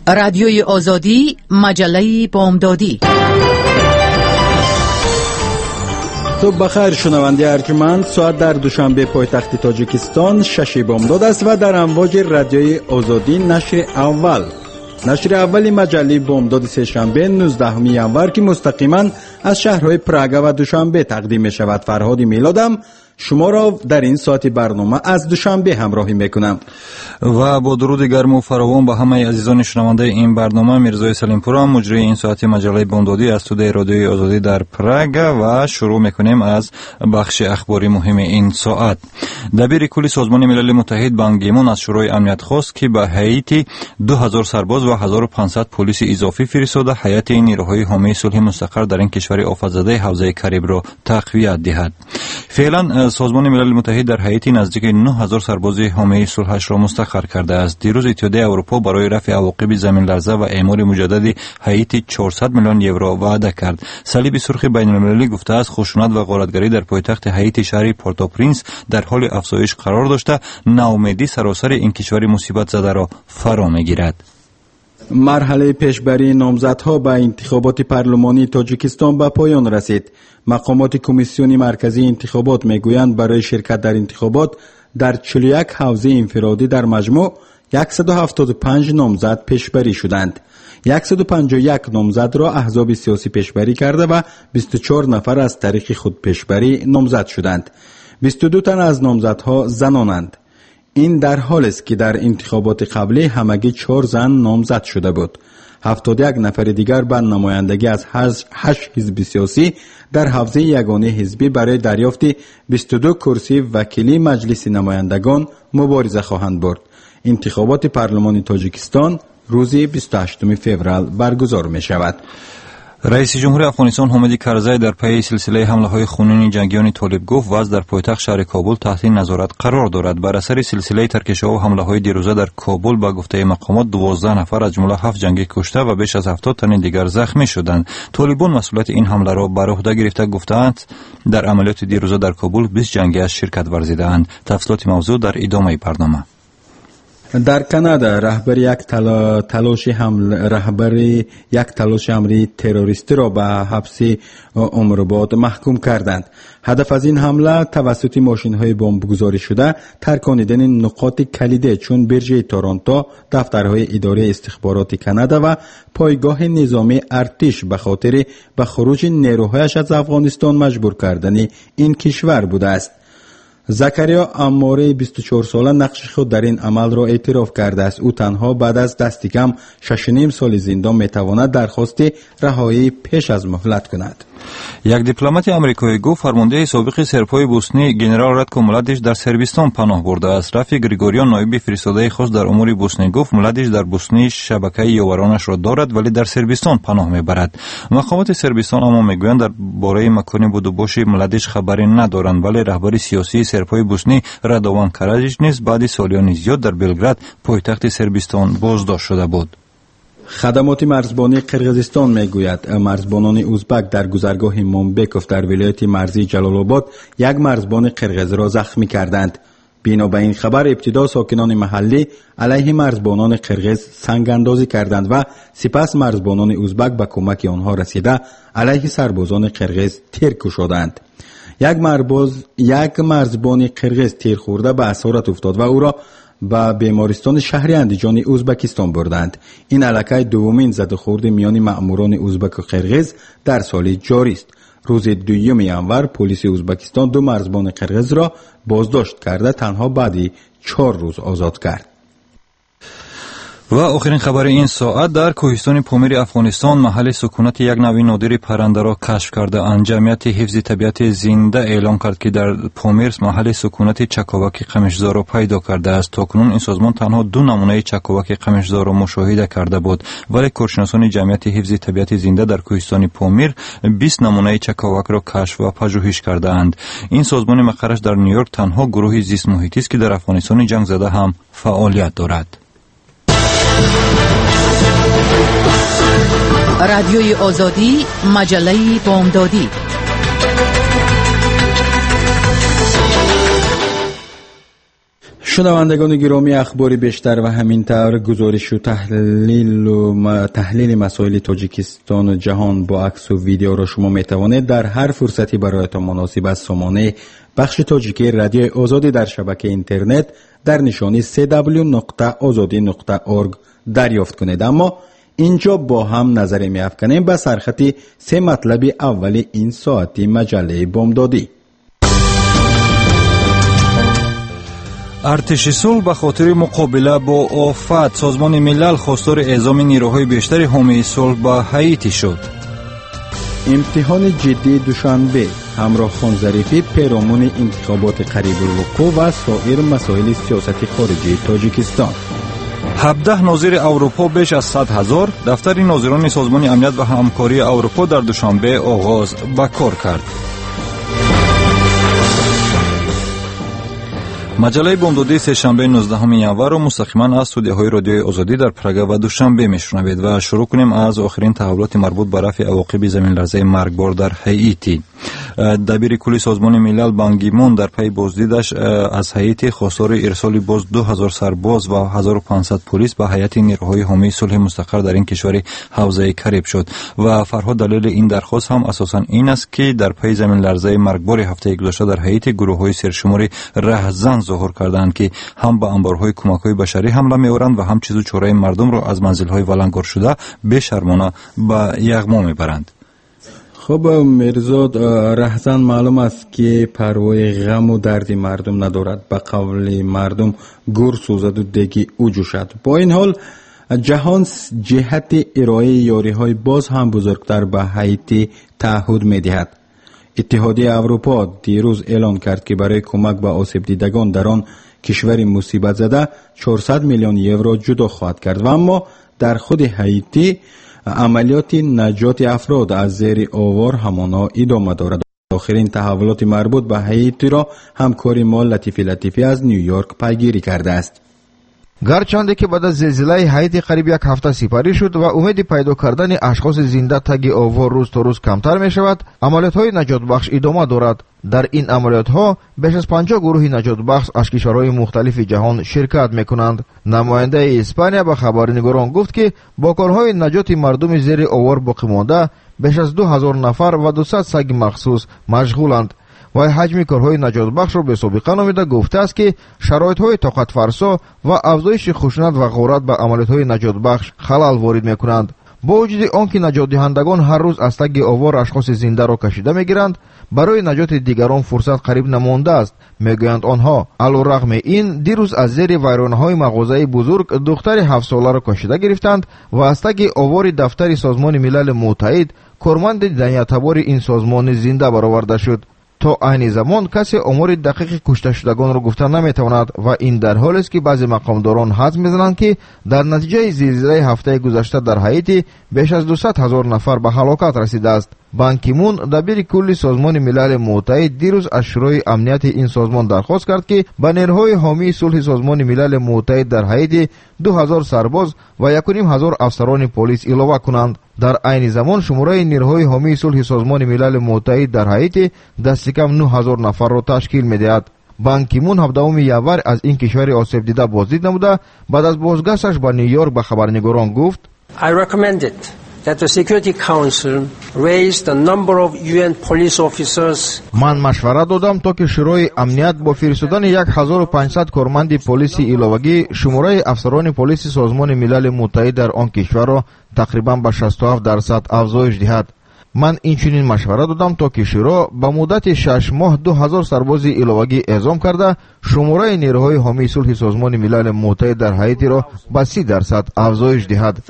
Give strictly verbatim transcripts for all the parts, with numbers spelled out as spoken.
رادیوی آزادی، مجله بامدادی. صبح بخیر شنونده ارجمند. ساعت در دوشنبه پایتخت تاجیکستان شش بامداد است و در امواج رادیوی آزادی نشر اول نشر اولی مجله بامداد سه شنبه نوزدهم ژانویه که مستقیما از شهرهای پراگ و دوشنبه تقدیم می شود. فرهاد میلادم شما را در این ساعت برنامه از دوشنبه همراهی میکنم و با درود گرم و فراوان به همه عزیزان شنونده این برنامه میرزای سلیمپور هم مجری این ساعت مجله بامدادی از استودیوی رادیوی آزادی در پراگ و شروع میکنیم از بخش اخباری مهم این ساعت. دبیر کل سازمان ملل متحد بان کی مون از شورای امنیت خواست که به هایتی دو هزار سرباز و هزار و پانصد پلیس اضافی فرستاده هیئت نیروهای حامی صلح مستقر در این کشور آفت‌زده حوزه کریب را تقویت دهد. فعلا سازمان ملل متحد در هایتی نزدیک نه هزار سرباز حامی صلحش را مستقر کرده است. دیروز اتحادیه اروپا برای رفع عواقب زمین لرزه و اعمار مجدد هایتی چهارصد میلیون یورو وعده کرد. صلیب سرخ بین المللی گفته است خشونت و غارتگری در پایتخت هایتی شهر پورتوپرینس در حال افزایش قرار داشته، ناامیدی سراسر این کشور مصیبت زده را فرا میگیرد. مرحله پیشبری نامزدها به انتخابات پارلمانی تاجیکستان به پایان رسید. مقامات کمیسیون مرکزی انتخابات میگویند برای شرکت در انتخابات در چهل و یک حوزه انفرادی در مجموع صد و هفتاد و پنج نامزد پیشبری شدند. صد و پنجاه و یک نامزد را احزاب سیاسی پیشبری کرده و بیست و چهار نفر از طریق خود پیشبری نامزد شدند. بیست و دو تن از نامزدها زنانند. این در حالی است که در انتخابات قبلی همگی چهار زن نامزد شده بود. هفتاد و یک نفر دیگر به نمایندگی از هشت حزب سیاسی در حوزه یگانه حزبی برای دریافت بیست و دو کرسی وکیلی مجلس نمایندگان مبارزه خواهند برد. انتخابات پارلمانی تاجیکستان روز بیست و هشتم فوریه برگزار می شود. رئیس جمهور افغانستان حامد کرزی در پی سلسله حمله‌های خونین جنگیان طالب گفت وضع در پایتخت شهر کابل تحت نظارت قرار دارد. بر اثر سلسله ترکش‌ها و حمله‌های دیروزه در کابل به گفته مقامات دوازده نفر از جمله هفت جنگی کشته و بیش از هفتاد تن دیگر زخمی شدند. طالبان مسئولیت این حمله را بر عهده گرفته گفتند در عملیات دیروزه در کابل بیست جنگی از شرکت ورزیدند. تفصیلات موضوع در ادامه برنامه. در کانادا رهبر یک تلا... تلاش حمله رهبر یک تلاش حمله تروریستی را به حبس عمرباد محکوم کردند. هدف از این حمله توسط ماشین‌های بمبگذاری شده ترکاندن نقاط کلیدی چون برج تورنتو، دفترهای اداره استخبارات کانادا و پایگاه نظامی ارتش به خاطر به خروج نیروهایش از افغانستان مجبور کردن این کشور بوده است. زکریا اماره بیست و چهار ساله نقش خود در این عمل را اعتراف کرده است. او تنها بعد از دست کم شش و نیم سال زندان میتواند درخواست رهایی پیش از مهلت کند. یک دیپلمات آمریکایی گفت فرمانده سابق سرپای بوسنی گنرال راتکو ملادیچ در سربستان پناه برده است. رفیق گریگوریان نایب فرستاده خاص در امور بوسنی گفت ملادیچ در بوسنی شبکه یاورانش را دارد ولی در سربستان پناه میبرد. مقامات سربستان اما میگویند در باره مکان بود و باش ملادیچ خبری ندارند ولی رهبر سیاسی سرپای بوسنی رادوان کاراجیچ نیز بعد سالیان زیاد در بلگراد پایتخت سربستان بازداشت شده بود. خدمات مرزبانی قرقیزستان میگوید مرزبانان ازبک در گذرگاه مومبکوف در ولایت مرزی جلال آباد یک مرزبان قرقیز را زخمی کردند. بنا به این خبر ابتدا ساکنان محلی علیه مرزبانان قرقیز سنگ اندازی کردند و سپس مرزبانان ازبک به کمک آنها رسیده علیه سربازان قرقیز تیر کشیدند. یک مرباز یک مرزبان قرقیز تیر خورده به اسارت افتاد و او را به بیمارستان شهر اندیجان ازبکستان بردند. این علاقه دومین زد و خورد میان مأموران ازبک و قرقیز در سال جاری است. روز دوم ژانویه پلیس ازبکستان دو مرزبان قرقیز را بازداشت کرده تنها بعد چهار روز آزاد کرد. و آخرین خبر این ساعت در کوهستان پامیر افغانستان محل سکونت یک نوع نادر پرنده را کشف کرده اند. جمعیت حفظ طبیعت زنده اعلام کرد که در پامیر محل سکونت چکاوک قمشزار را پیدا کرده است. تاکنون این سازمان تنها دو نمونه چکاوک قمشزار را مشاهده کرده بود ولی کارشناسان جمعیت حفظ طبیعت زنده در کوهستان پامیر بیست نمونه چکاوک را کشف و پژوهش کرده اند. این سازمان مقرش در نیویورک تنها گروه زیست محیطی است که در افغانستان جنگ زده هم فعالیت دارد. رادیوی آزادی، مجله بامدادی. شنوندگان گرامی، اخباری بیشتر و همین طور گزارش و تحلیل و تحلیل مسائل تاجیکستان و جهان با عکس و ویدیو را شما می توانید در هر فرصتی برایتان مناسب از سامانه بخش تاجیکی رادیو آزادی در شبکه اینترنت در نشانی دبلیو دبلیو دبلیو نقطه آزادی نقطه اورگ دریافت کنید. اما اینجا با هم نظری می افکنیم به سرخط سه مطلب اول این ساعتی مجله بامدادی. ارتش صلح به خاطر مقابله با آفت، سازمان ملل خواستار اعزام نیروهای بیشتر حامی صلح به هائیتی شد. امتحان جدی دوشنبه، همراه خان ظریفی پیرامون انتخابات قریب الوقوع و سایر مسائل سیاست خارجی تاجیکستان. هفده ناظر اروپا بیش از صد هزار، دفتر ناظران سازمان امنیت و همکاری اروپا در دوشنبه آغاز به کار کرد. مجله بامدادی سه‌شنبه نوزدهم ینور را مستقیما از استودیوهای رادیوی آزادی در پراگ و دوشنبه میشنوید و شروع کنیم از آخرین تحولات مربوط به رفع عواقب زمین لرزه مرگبار در هائیتی. دبیر کلی سازمان ملل بان کی مون در پی بازدیدش از هائیتی خواستار ارسال باز دو هزار سرباز و هزار و پانصد پلیس به هیئت نیروهای حامی صلح مستقر در این کشور حوزه کریب شد و فرها دلیل این درخواست هم اساساً این است که در پی زمین لرزه مرگبار هفته گذشته در هائیتی گروه‌های سرشماری رهزن ظهور کردند که هم به انبارهای کمک‌های بشری حمله می‌آورند و هم چیز و چاره مردم را از منزل‌های ولنگار شده بی‌شرمانه به یغما می‌برند. خب مرزاد، رهزن معلوم است که پروای غم و درد مردم ندارد. به قول مردم گور سوزد و دیگی او جوشد. با این حال جهان جهت ارائه یاری‌های باز هم بزرگتر به هائیتی تعهد می‌دهد. اتحادیه اروپا دیروز اعلان کرد که برای کمک به آسیب دیدگان در آن کشور مصیبت زده چهارصد میلیون یورو جدا خواهد کرد. و اما در خود هائیتی عملیات نجات افراد از زیر آوار همانا ادامه دارد. آخرین تحولات مربوط به هائیتی را همکاری ما لطیفی لطیفی از نیویورک پیگیری کرده است. گرچند که بعد از زلزله هائیتی قریب یک هفته سپری شد و امید پیدا کردن اشخاص زنده تگ آوار روز تا روز کمتر می شود، عملیات های نجات بخش ادامه دارد. در این عملیات ها بیش از پنجاه گروه نجات بخش از کشورهای مختلف جهان شرکت می کنند. نماینده اسپانیا به خبرنگاران گفت که با کارهای نجات مردم زیر آوار باقی مانده بیش از دو هزار نفر و دویست سگ مخصوص مشغولند. و حجم کارهای نجات بخش را به سابقه نامیده گفته است که شرایط های طاقت فرسا و افزایش خشونت و غارت به عملیات های نجات بخش خلل وارد می کنند. با وجود آنکه نجات دهندگان هر روز از تگ آوار اشخاص زنده را کشیده می گیرند، برای نجات دیگران فرصت قریب نمانده است. میگویند آنها علیرغم این دیروز از زیر ویرانه‌های مغازه بزرگ دختر هفت ساله را کشیده گرفتند و از تگ آوار دفتر سازمان ملل متحد کارمند دیدنیتبار این سازمان زنده برآورده شد. تا این زمان کسی آمار دقیق کشته شدگان را گفته نمیتواند و این در حالی است که بعضی مقامداران حدس میزنند که در نتیجه زلزله هفته گذشته در هائیتی بیش از دویست هزار نفر به هلاکت رسیده است. بان کی مون دبیر کلی سازمان ملل متحد دیروز از شورای امنیت این سازمان درخواست کرد که به نیروهای حامی صلح سازمان ملل متحد در هائیتی دو هزار سرباز و یک و نیم هزار افسران پلیس اضافه کنند. در عین زمان شماره نیروهای حامی صلح سازمان ملل متحد در هائیتی دست کم نه هزار نفر را تشکیل می‌دهد. بان کی مون هفدهم ینور از این کشور آسیب دیده بازدید نموده بعد از بازگشتش به نیویورک به خبرنگاران گفت I recommended that the Security Council raise the number of یو ان police officers. من مشورت دادم تا که شورای امنیت با فرستادن هزار و پانصد کارمند پلیس علاوگی شماره افسران پلیس سازمان ملل متحد در آن کشور را تقریبا به شصت و هفت درصد افزایش دهد. من این چنین مشورت دادم تا که شورا به مدت شش ماه دو هزار سرباز علاوگی اعزام کرده شماره نیروهای حامی صلح سازمان ملل متحد در هائیتی را به سی درصد افزایش دهد.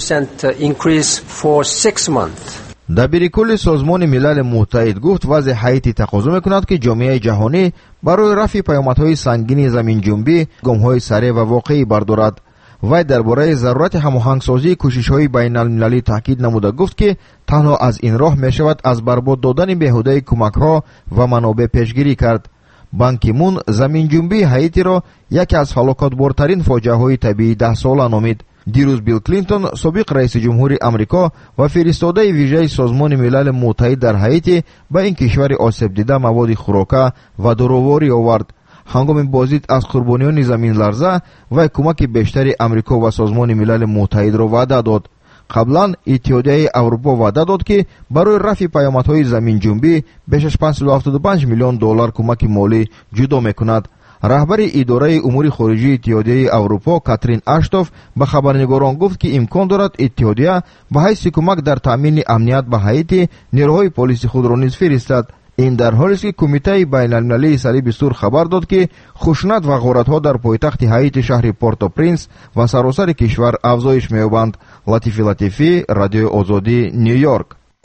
دبیر کل سازمان ملل متحد گفت وضع هائیتی تقاضا میکند که جامعه جهانی برای رفع پیامدهای سنگین زمین جنبی گام‌های سریع و واقعی بردارد. وی درباره ضرورت هماهنگسازی کوشش‌های بین‌المللی تاکید نموده گفت که تنها از این راه می‌شود از برباد دادن بیهوده کمک‌ها و منابع پیشگیری کرد. بان کی مون زمین جنبی هائیتی را یکی از هلاکتبارترین فاجعه‌های طبیعی ده ساله نامید. دیروز بیل کلینتون سابق رئیس جمهوری آمریکا و فرستاده ویژه سازمان ملل متحد در هائیتی به این کشور آسیب دیده مواد خوراکه و داروواری آورد. ҳангоми боздид аз қурбониёни заминларза вай кӯмаки бештари амрико ва созмони милали муттаҳидро ваъда дод. қаблан иттиҳодияи аврупо ваъда дод ки барои рафъи паёмадҳои заминҷунбӣ беш аз панҷсад ҳафтоду панҷ миллион доллар кӯмаки молӣ ҷудо мекунад. раҳбари идораи умури хориҷии иттиҳодияи аврупо Катрин Аштоф ба хабарнигорон гуфт ки имкон дорад иттиҳодия ба ҳайси кӯмак дар таъмини амният ба Ҳаитӣ нерӯҳои полиси худро низ фиристад. ин дар ҳолест ки кумитаи байналмилалии салиби сур хабар дод ки хушунат ва ғоратҳо дар пойтахти Ҳаитӣ шаҳри Порто Принс ва саросари кишвар афзоиш меёбанд. Латифи Латифӣ, Радиои Озодӣ, Нью Йорк.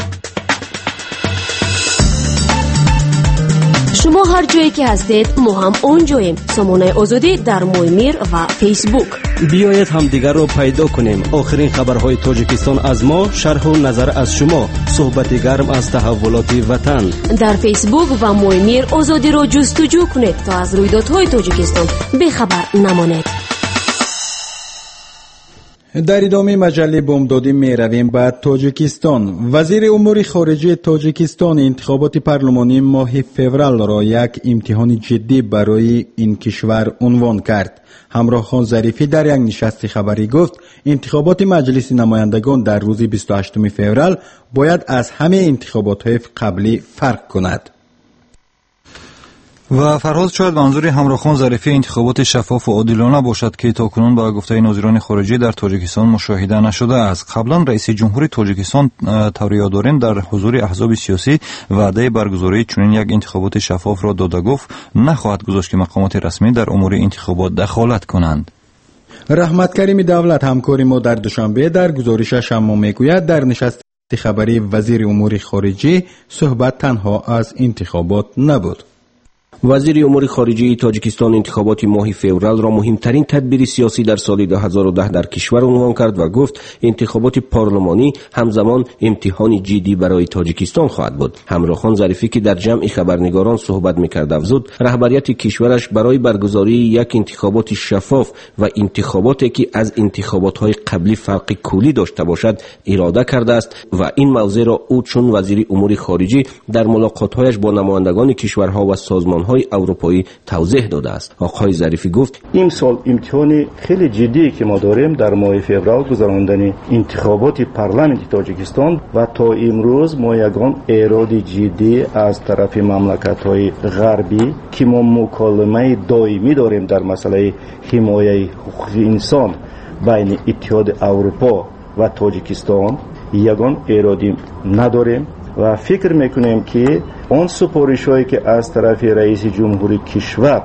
шумо ҳар ҷое ки ҳастед мо ҳам он ҷоем. сомонаи озодӣ дар Моймир ва Фейсбук. биёед ҳамдигарро пайдо кунем. охирин хабарҳои Тоҷикистон аз мо, шарҳу назар аз шумо, суҳбати гарм аз таҳаввулоти ватан. дар Фейсбук ва Моймир озодиро ҷустуҷӯ кунед то аз рӯйдодҳои Тоҷикистон бехабар намонед. дар идоми маҷалли бомдодӣ меравем ба Тоҷикистон. вазири умури хориҷии Тоҷикистон интихоботи парлумонии моҳи февралро як имтиҳони ҷиддӣ барои ин кишвар унвон кард. ҳамроҳхон Зарифӣ дар як нишасти хабарӣ гуфт, интихоботи маҷлиси намояндагон дар рӯзи бисту ҳаштуми феврал бояд аз ҳамаи интихоботҳои қаблӣ фарқ кунад. و فرهاد شاید منظوری همراهان ظریفی انتخابات شفاف و عادلانه باشد که تاکنون با گفته ناظران خارجی در تاجیکستان مشاهده نشده است. قبلا رئیس جمهوری تاجیکستان طور یادداریم در حضور احزاب سیاسی وعده برگزاری چنین یک انتخابات شفاف را داده گفت نخواهد گذاشت که مقامات رسمی در امور انتخابات دخالت کنند. رحمت کریم دولت همکاری ما در دوشنبه در گزارشش اما میگوید در نشست خبری وزیر امور خارجی صحبت تنها از انتخابات نبود. وزیر امور خارجه تاجیکستان انتخابات ماه فوریه را مهمترین تدبیر سیاسی در سال دو هزار و ده در کشور عنوان کرد و گفت انتخابات پارلمانی همزمان امتحان جدی برای تاجیکستان خواهد بود. همراهان ظریفی که در جمع خبرنگاران صحبت می‌کرد افزود رهبریت کشورش برای برگزاری یک انتخابات شفاف و انتخاباتی که از انتخابات‌های قبلی فرق کلی داشته باشد اراده کرده است و این موضوع را او چون وزیر امور خارجه در ملاقات‌هایش با نمایندگان کشورها و سازمان های اروپایی توضیح داده است. آقای ظریفی گفت امسال امتحان خیلی جدی که ما داریم در ماه فوریه گذراندن انتخابات پارلمانت تاجیکستان و تا امروز ما یگان ایراد جدی از طرف مملکت‌های غربی که ما مکالمه دائمی داریم در مسئله حمایت حقوق انسان بین اتحاد اروپا و تاجیکستان یگان ایرادی نداریم و فکر میکنیم که آن سپارش‌هایی که از طرف رئیس جمهوری کشور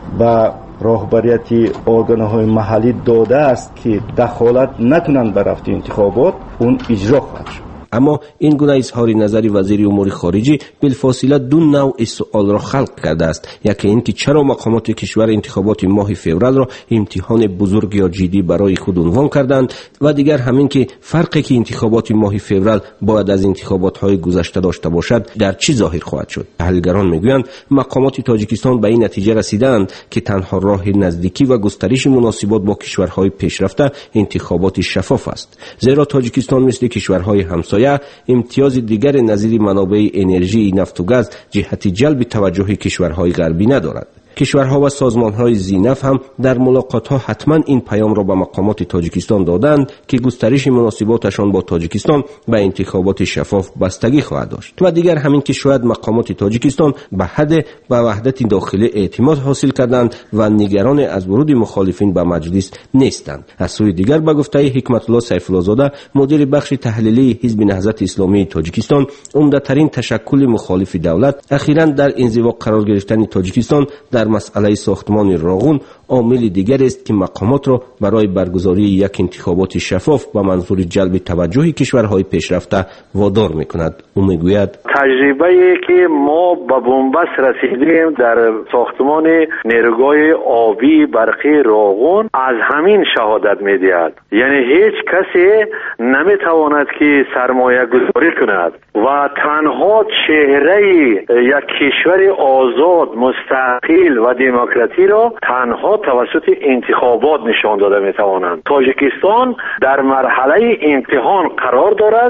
و راهبریت ارگان‌های محلی داده است که دخالت نکنند به رفت انتخابات اون اجرا خواهد شد. اما این گونه اظهار نظر وزیر امور خارجه بالفاصله دو نوع سوال را خلق کرده است. یکی این که چرا مقامات کشور انتخابات ماه فوریه را امتحان بزرگ یا جدی برای خود عنوان کردند و دیگر همین که فرقی که انتخابات ماه فوریه باید از انتخابات های گذشته داشته باشد در چی ظاهر خواهد شد. تحلیلگران میگویند مقامات تاجیکستان به این نتیجه رسیدند که تنها راه نزدیکی و گسترش مناسبات با کشورهای پیشرفته انتخابات شفاف است، زیرا تاجیکستان مثل کشورهای همسایه امتیاز دیگر نظیر منابع انرژی نفت و گاز جهت جلب توجه کشورهای غربی ندارد. کشورها و سازمانهای ذی‌نفع هم در ملاقات‌ها حتما این پیام را به مقامات تاجیکستان دادند که گسترش مناسباتشان با تاجیکستان به انتخابات شفاف بستگی خواهد داشت و دیگر همین که شاید مقامات تاجیکستان به حد و وحدت داخلی اعتماد حاصل کردند و نگران از ورود مخالفین به مجلس نیستند. از سوی دیگر به گفته حکمت الله سیف‌الله زاده مدیر بخش تحلیلی حزب نهضت اسلامی تاجیکستان، عمده‌ترین تشکل مخالف دولت اخیراً در انزوا قرار گرفتن تاجیکستان در مسئله ساختمان راغون عامل دیگر است که مقامات را برای برگزاری یک انتخابات شفاف با منظور جلب توجه کشورهای پیشرفته وادار می‌کند. او میگوید تجربه‌ای که ما به بنبست رسیدیم در ساختمان نیروگاه آبی برقی راغون از همین شهادت می‌دهد. یعنی هیچ کسی نمی‌تواند که سرمایه گذاری کند و تنها چهره یک کشور آزاد مستقل و دموکراتی را تنها توسط انتخابات نشان داده می‌توانند. تاجیکستان در مرحله امتحان قرار دارد.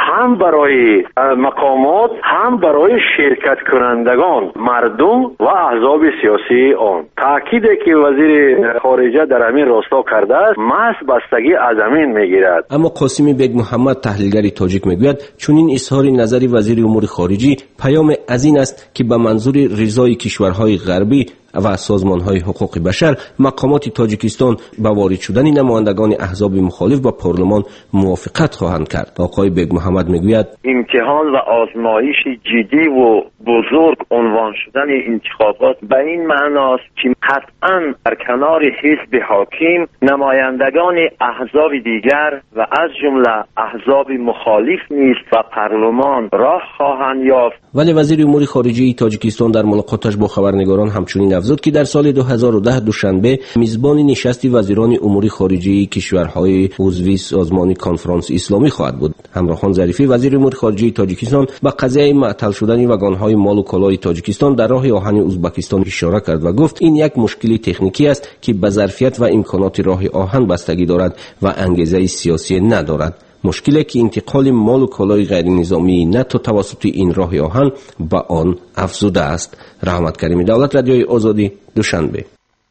هم برای مقامات هم برای شرکت کنندگان مردم و احزاب سیاسی آن. تاکیدی که وزیر خارجه در همین راستا کرده است محض بستگی از همین میگیرد. اما قاسمی بیگ محمد تحلیلگری تاجیک میگوید چون این اظهار نظری وزیر امور خارجه پیام از این است که به منظور رضای کشورهای غربی و سازمان‌های حقوق بشر مقامات تاجیکستان با وارد شدن نمایندگان احزاب مخالف با پارلمان موافقت خواهند کرد. آقای بیگ محمد میگوید امتحان و آزمایش جدی و بزرگ عنوان شدن انتخابات به این معناست که قطعاً در کنار حزب حاکم نمایندگان احزاب دیگر و از جمله احزاب مخالف نیز و پارلمان راه خواهند یافت. ولی وزیر امور خارجه تاجیکستان در ملاقاتش با خبرنگاران همچنین افزود که در سال دو هزار و ده دوشنبه میزبان نشست وزیران امور خارجه کشورهای عضو سازمان کنفرانس اسلامی خواهد بود. همراهان ظریفی وزیر امور خارجه تاجیکستان به قضیه معطل شدن واگن‌های مال و کالای تاجیکستان در راه آهن ازبکستان اشاره کرد و گفت این یک مشکل تکنیکی است که به ظرفیت و امکانات راه آهن بستگی دارد و انگیزه سیاسی ندارد. مشکلی که انتقال مال و کالای غیر نظامی نه تا توسط این راه آهن به آن افزوده است. رحمت کریمی، دولت رادیوی آزادی، دوشنبه.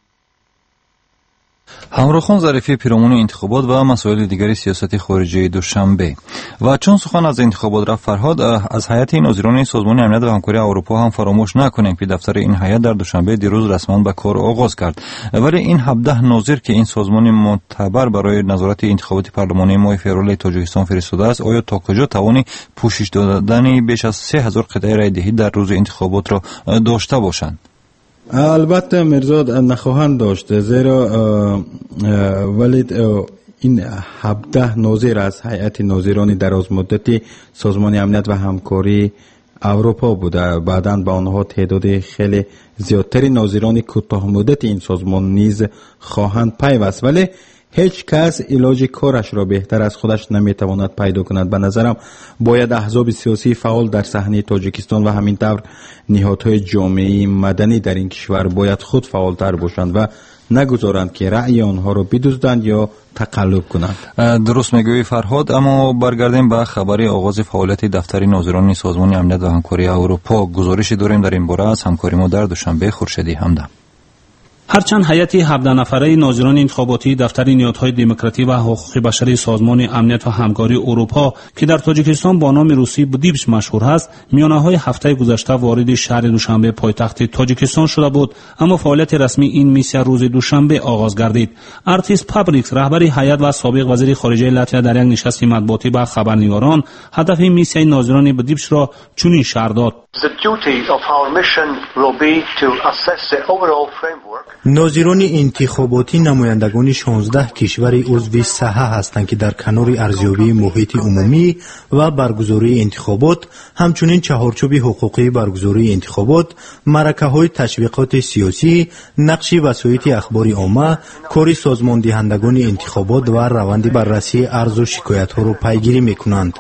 همراهان ظریفی پیرامون انتخابات و مسائل دیگری سیاست خارجی دوشنبه. و چون سخن از انتخابات رفت فرهاد، از هیئت ناظران سازمان امنیت و همکاری اروپا هم فراموش نکنیم که دفتر این هیئت در دوشنبه دیروز رسما به کار آغاز کرد. ولی این هفده ناظر که این سازمان معتبر برای نظارت انتخابات پارلمانی ماه فوریه تاجیکستان فرستاده است، آیا تا کجا توان پوشش دادن بیش از سه هزار قطعه رای دهی در روز انتخابات را داشته باشند؟ البته مرزاد نخواهند داشت، زیرا ولی این هفده ناظر از هیئت ناظران دراز مدتی سازمان امنیت و همکاری اروپا بوده. بعداً با آنها تعداد خیلی زیادتری ناظران کوتاه مدت این سازمان نیز خواهند پیوست، ولی هیچ کس علاج کارش را بهتر از خودش نمیتواند پیدا کند. به نظرم باید احزاب سیاسی فعال در صحنه تاجیکستان و همین طور نهادهای جامعه مدنی در این کشور باید خود فعالتر باشند و نگذارند که رأی آنها را بدزدند یا تقلب کنند. درست میگویی فرهاد. اما برگردیم به خبری آغاز فعالیت دفتر ناظران سازمان امنیت و همکاری اروپا. گزارشی داریم در این باره از همکاری ما در دوشنبه، خورشیدی همدم. هرچند هیئت هفده نفره ناظران انتخاباتی دفتر نهادهای دموکراسی و حقوق بشری سازمان امنیت و همکاری اروپا که در تاجیکستان با نام روسی بودیپچ مشهور است، میانه‌های هفته گذشته وارد شهر دوشنبه پایتخت تاجیکستان شده بود، اما فعالیت رسمی این میسیه روز دوشنبه آغاز گردید. آرتیس پابریکس، رهبر هیئت و سابق وزیر خارجه لاتویا، در یک نشست مطبوعاتی با خبرنگاران هدف میسیه ناظران بودیپچ را چنین شرح داد: ناظران انتخاباتی نمایندگان شانزده کشور عضو ساحه هستند که در کنار ارزیابی محیط عمومی و برگزاری انتخابات، همچنین چهارچوب حقوقی برگزاری انتخابات، معرکه‌های تشویقات سیاسی، نقش وسایط اخبار عامه، کار سازمان دهندگان انتخابات و روند بررسی عرض و شکایت‌ها را پیگیری می‌کنند.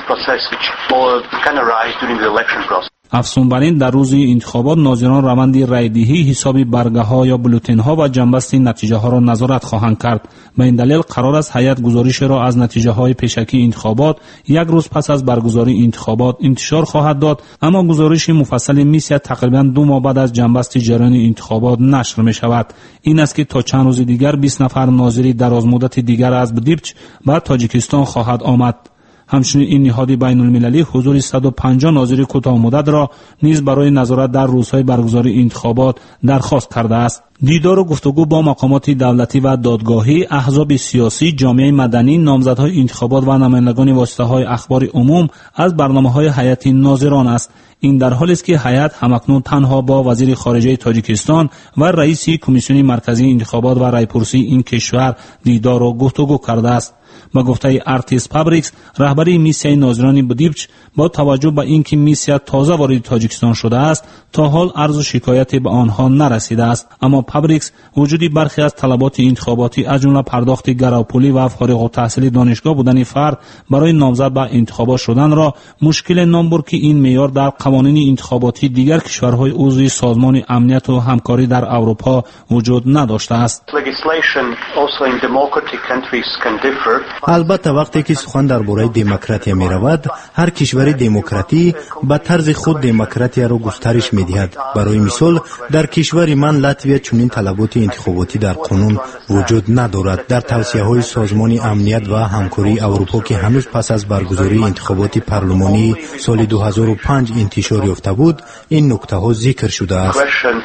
افزون بر این، در روز انتخابات ناظران روند رایدهی، حساب برگه ها یا بولتن ها و جنبسته نتیجه ها را نظارت خواهند کرد. به این دلیل قرار است هیئت گزارش را از نتیجه های پیشکی انتخابات یک روز پس از برگزاری انتخابات انتشار خواهد داد، اما گزارش مفصل میسیه تقریبا دو ماه بعد از جنبسته جریان انتخابات نشر می شود. این است که تا چند روز دیگر بیست نفر ناظری دراز مدت دیگر از بودیپچ به تاجیکستان خواهد آمد. همچنین این نهاد بین المللی حضور صد و پنجاه ناظر کوتاه مدت را نیز برای نظارت در روزهای برگزاری انتخابات درخواست کرده است. دیدار و گفتگو با مقامات دولتی و دادگاهی، احزاب سیاسی، جامعه مدنی، نامزدهای انتخابات و نمایندگان واسطه‌های اخبار عموم از برنامه‌های هیئت ناظران است. این در حالی است که هیئت همکنون تنها با وزیر خارجه تاجیکستان و رئیس کمیسیون مرکزی انتخابات و رایپرسی این کشور دیدار و گفتگو کرده است. با گفته آرتیس پابریکس، رهبر میسیه ناظران بودیپچ، با توجه به اینکه میسیه تازه وارد تاجیکستان شده است، تا حال عرض و شکایتی به آنها نرسیده است. اما پابریکس وجودی برخی از طلبات انتخاباتی از جمله پرداخت گراپولی و فارغ التحصیل دانشگاه بودن فرد برای نامزد به انتخابات شدن را مشکل نام برد که این معیار در قوانین انتخاباتی دیگر کشورهای عضو سازمان امنیت و همکاری در اروپا وجود نداشته است. البته وقتی که سخن درباره دموکراسی می رود، هر کشور دموکراتی به طرز خود دموکراسی را گسترش می دهد. برای مثال در کشور من لاتویا چنین طلبات انتخاباتی در قانون وجود ندارد. در توصیه های سازمان امنیت و همکاری اروپا که هنوز پس از برگزاری انتخابات پارلمانی سال دو هزار و پنج انتشار یافته بود، این نکته ها ذکر شده است.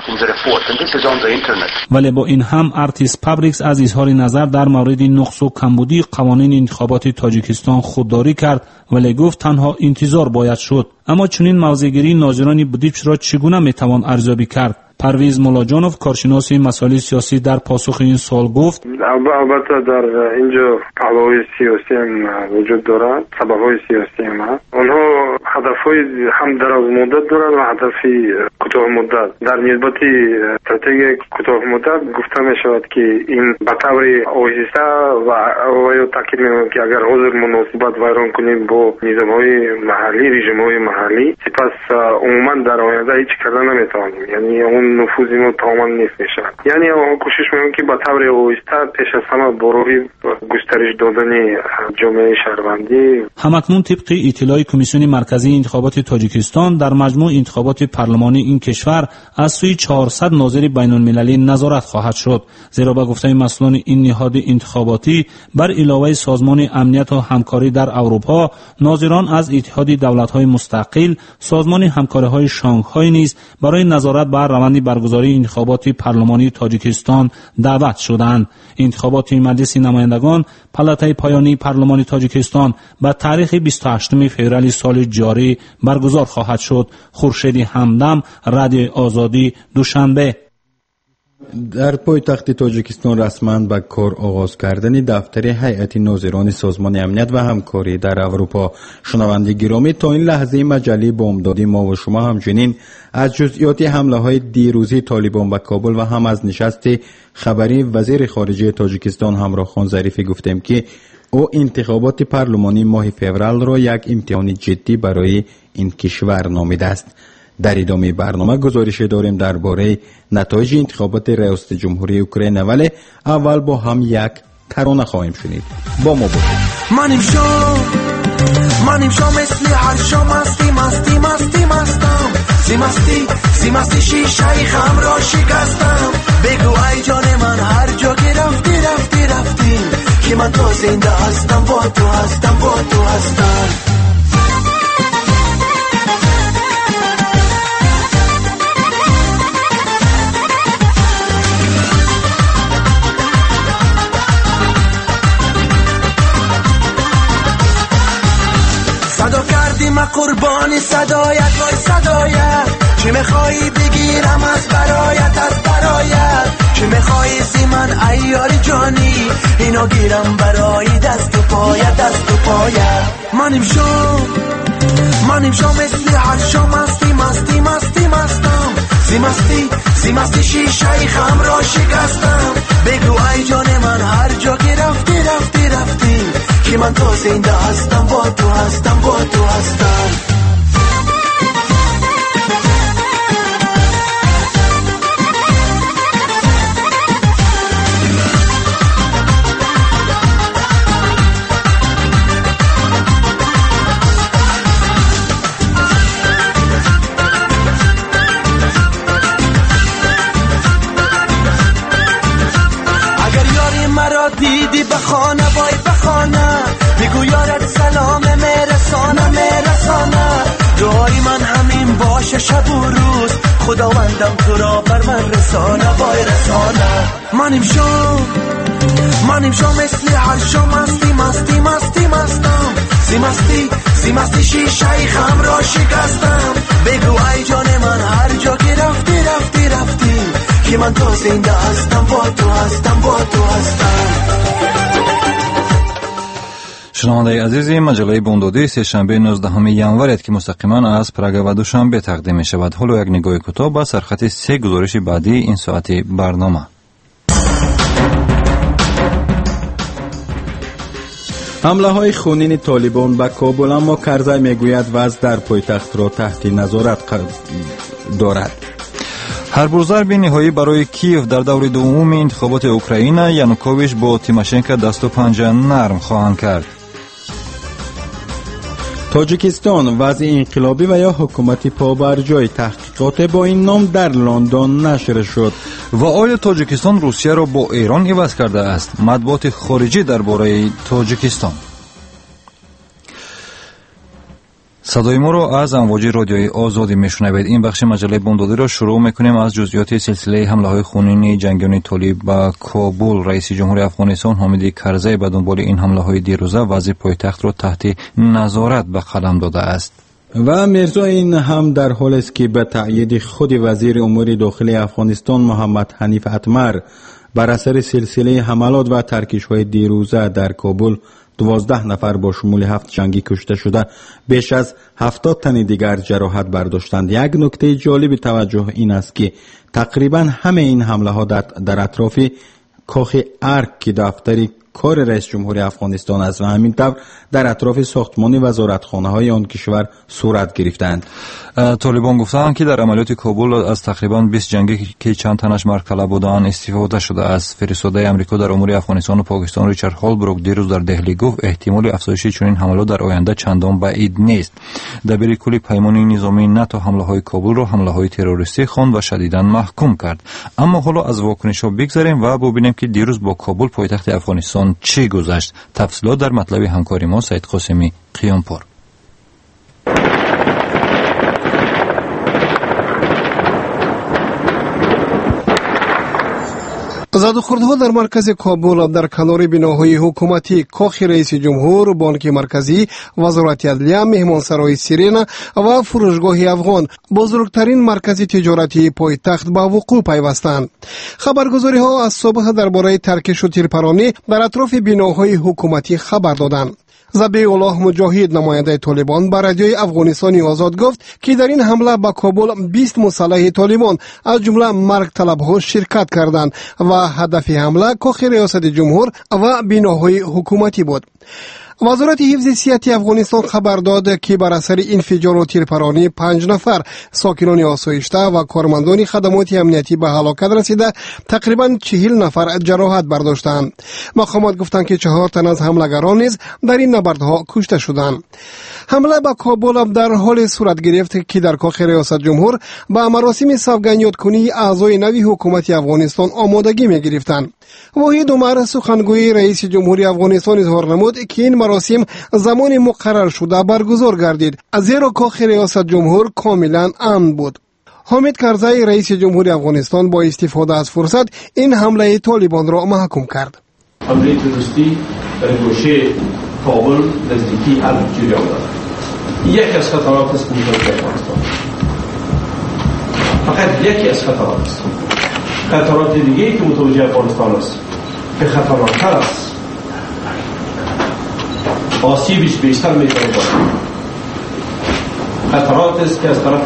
ولی با این هم ارتیس پابریکس از اظهار نظر در مورد نقص و کمبودی قوانین انتخابات تاجیکستان خودداری کرد، ولی گفت تنها انتظار باید شد. اما چنین موضع‌گیری ناظران بودجه را چگونه میتوان ارزیابی کرد؟ پرویز مولاجانوف کارشناس مسائل سیاسی در پاسخ این سوال گفت: البته در اینجا پهلوهای سیاسی هم وجود دارد، سبب‌های سیاسی هم هست. آنها هدف‌های هم دراز مدت دارند و هدفی کوتاه مدت. در نسبت استراتژی کوتاه مدت گفته می‌شود که این به طور آهسته و یا تاکید می‌کنم که اگر حاضر مناسبت ویران کنیم با نظام‌های محلی، رژیم‌های محلی، سپس عموما در آینده هیچ کردن نمی‌توانیم. یعنی اون نفوذی ما تماما نیست میشود. یعنی کوشش می‌کنیم که با طور آهسته پیش از همه برای گسترش دادن جامعه شهروندی. همکنون طبق اطلاع کمیسیون مرکزی انتخابات تاجیکستان در مجموع انتخابات پارلمانی این کشور از سوی چهارصد ناظر بین‌المللی نظارت خواهد شد، زیرا به گفته مسئولان این نهاد انتخاباتی بر علاوه سازمان امنیت و همکاری در اروپا، ناظران از اتحاد دولت‌های مستقل، سازمان همکاری‌های شانگهای نیز برای نظارت بر روند برگزاری انتخابات پارلمانی تاجیکستان دعوت شدند. انتخابات مجلس نمایندگان پالاتای پایانی پارلمانی تاجیکستان به تاریخ بیست و هشتم فوریه سال جاری برگزار خواهد شد. خورشید همدم، رادیو آزادی، دوشنبه. در پایتخت تاجیکستان رسما به کار آغاز کردن دفتر هیئت ناظران سازمان امنیت و همکاری در اروپا. شنونده گرامی، تا این لحظه مجله بامدادی ما و شما همچنین از جزئیات حمله های دیروزی طالبان به کابل و هم از نشست خبری وزیر خارجه تاجیکستان همراه خان ظریفی گفتیم که او انتخابات پارلمانی ماه فوریه را یک امتحان جدی برای این کشور نامیده است. در ادامه برنامه گزارش داریم درباره نتایج انتخابات ریاست جمهوری اوکراین، ولی اول با هم یک ترانه خواهیم شنید. با ما باشید. منیم شو منیم شو مثل هر شو مستی مستی مستی مستم سی مستی سی مستی شیشه خم را شکستم. بگو ای جان من هر جا که رفتی رفتی رفتی که من تو زنده هستم، با تو هستم، با تو هستم. صدا کردیم قربانی صدایت، وای صدایت، چی میخوایی بگیرم از برایت، از برایت، چی میخوایی زی من ایاری جانی، اینو گیرم برای دست و پایت، دست و پایت. منیم شو منیم شو مثل هر شو مستی مستی مستی مستم سی مستی سی مستی شیشه خم را شکستم. بگو ای جان من هر جا که رفتی رفتی رفتی که من تو زنده هستم، با تو هستم، با تو هستم. دیدی بخانه وای بخانه، بگو یارت سلام میرسانه میرسانه. دعای من همین باشه شب و روز، خداوندم تو را بر من رسانه وای رسانه. منیم شو منیم شو مثل هر شو مستی مستی مستی مستم سی مستی سی مستی شیشه خم را شکستم. بگو ای جان من هر جا که رفتی رفتی رفتی که من تو زنده هستم، با تو هستم، با تو هستم. شنونده عزیزی، مجله بامدادی سه‌شنبه نوزدهم ژانویه که مستقیما از پراگ و دوشنبه تقدیم می شود. حالا یک نگاه کوتاه به سرخط سه گزارش بعدی این ساعت برنامه. حمله های خونین طالبان به کابل، اما کرزی میگوید وضع در پایتخت را تحت نظارت دارد. ҳарбур зарби ниҳоӣ барои Киев дар даври дуввуми интихоботи Украина. Янукович бо Тимошенко дасту панҷа нарм хоҳанд кард. тоҷикистон вазъи инқилобӣ ва ё ҳукумати побарҷой таҳқиқот бо ин ном дар Лондон нашр шуд. ва оё тоҷикистон русияро бо эрон иваз кардааст? матбуоти хориҷӣ дар бораи тоҷикистон. садои моро аз амвоҷи радиои озодӣ мешунавед. ин бахши маҷалаи бомдодиро шурӯъ мекунем аз ҷузъиёти силсилаи ҳамлаҳои хунини ҷангиёни толиб ба Кобул. раиси ҷумҳури Афғонистон Ҳомиди Карзай ба дунболи ин ҳамлаҳои дирӯза вазъи пойтахтро таҳти назорат ба қадам додааст. ва мирзо ин ҳам дар ҳоле аст ки ба таъйиди худи вазири умури дохилии Афғонистон Муҳаммад Ҳаниф Атмар бар асари силсилаи ҳамалот ва таркишҳои дирӯза дар Кобул دوازده نفر با شمول هفت جنگی کشته شده، بیش از هفتاد تن دیگر جراحت برداشتند. یک نکته جالب توجه این است که تقریبا همه این حمله ها در, در اطراف کاخ ارک که دفتری کار رئیس جمهوری افغانستان است و همین طور در اطراف ساختمان وزارتخانه های آن کشور صورت گرفتند. طالبان گفتند که در عملیات کابل از تقریبا بیست جنگی که چند تنش مرکله بودند استفاده شده است. فرستاده آمریکا در امور افغانستان و پاکستان ریچارد هولبروک دیروز در دهلی گفت احتمال افزایش چنین حملات در آینده چندان بعید نیست. دبیر کل پیمان نظامی ناتو حمله های کابل را حمله های تروریستی خواند و شدیداً محکوم کرد. اما حالا از واکنش‌ها بگذریم و ببینیم که دیروز با کابل پایتخت افغانستان چی گذشت. تفصیلات در مطلب همکاری ما سید قاسمی قیامپور. زدوخوردها در مرکز کابل در کنار بناهای حکومتی، کاخ رئیس جمهور، بانک مرکزی، وزارت عدلیه، مهمانسرای سیرنا و فروشگاه افغان بزرگترین مرکز تجارتی پایتخت به وقوع پیوستند. خبرگزاری ها از صبح درباره ترکش و تیرپرانی در اطراف بناهای حکومتی خبر دادند. ذبیح الله مجاهد نماینده طالبان به رادیوی افغانستانی آزاد گفت که در این حمله به کابل بیست مسلح طالبان از جمله مرگ طلبها شرکت کردند و هدف حمله کاخ ریاست جمهور و بناهای حکومتی بود. وزارت حفظ صحت افغانستان خبر داد که بر اثر انفجار و تیرپرانی پنج نفر ساکنان آسایشته و کارمندان خدمات امنیتی به هلاکت رسیده، تقریبا چهل نفر جراحت برداشتند. مقامات گفتند که چهار تن از حملگران نیز در این نبردها کشته شدند. حمله به کابل در حال صورت گرفت که در کاخ ریاست جمهور با مراسم سوگند یادکنی اعضای نوی حکومت افغانستان آمادگی می گرفتند. وحید عمر سخنگوی رئیس جمهوری افغانستان اظهار نمود که این مراسم زمان مقرر شده برگزار گردید، زیرا کاخ ریاست جمهور کاملا امن بود. حامد کرزی رئیس جمهوری افغانستان با استفاده از فرصت این حمله طالبان را محکوم کرد. حمله تروریستی در گوشه کابل نزدیکی الف جریان دارد. یکی از خطرات است که افغانستان فقط یکی از خطرات است. خطرات دیگری که متوجه افغانستان است که خطرناکتر است، آسیبش بیشتر میتونه باشه. خطرات است که از طرف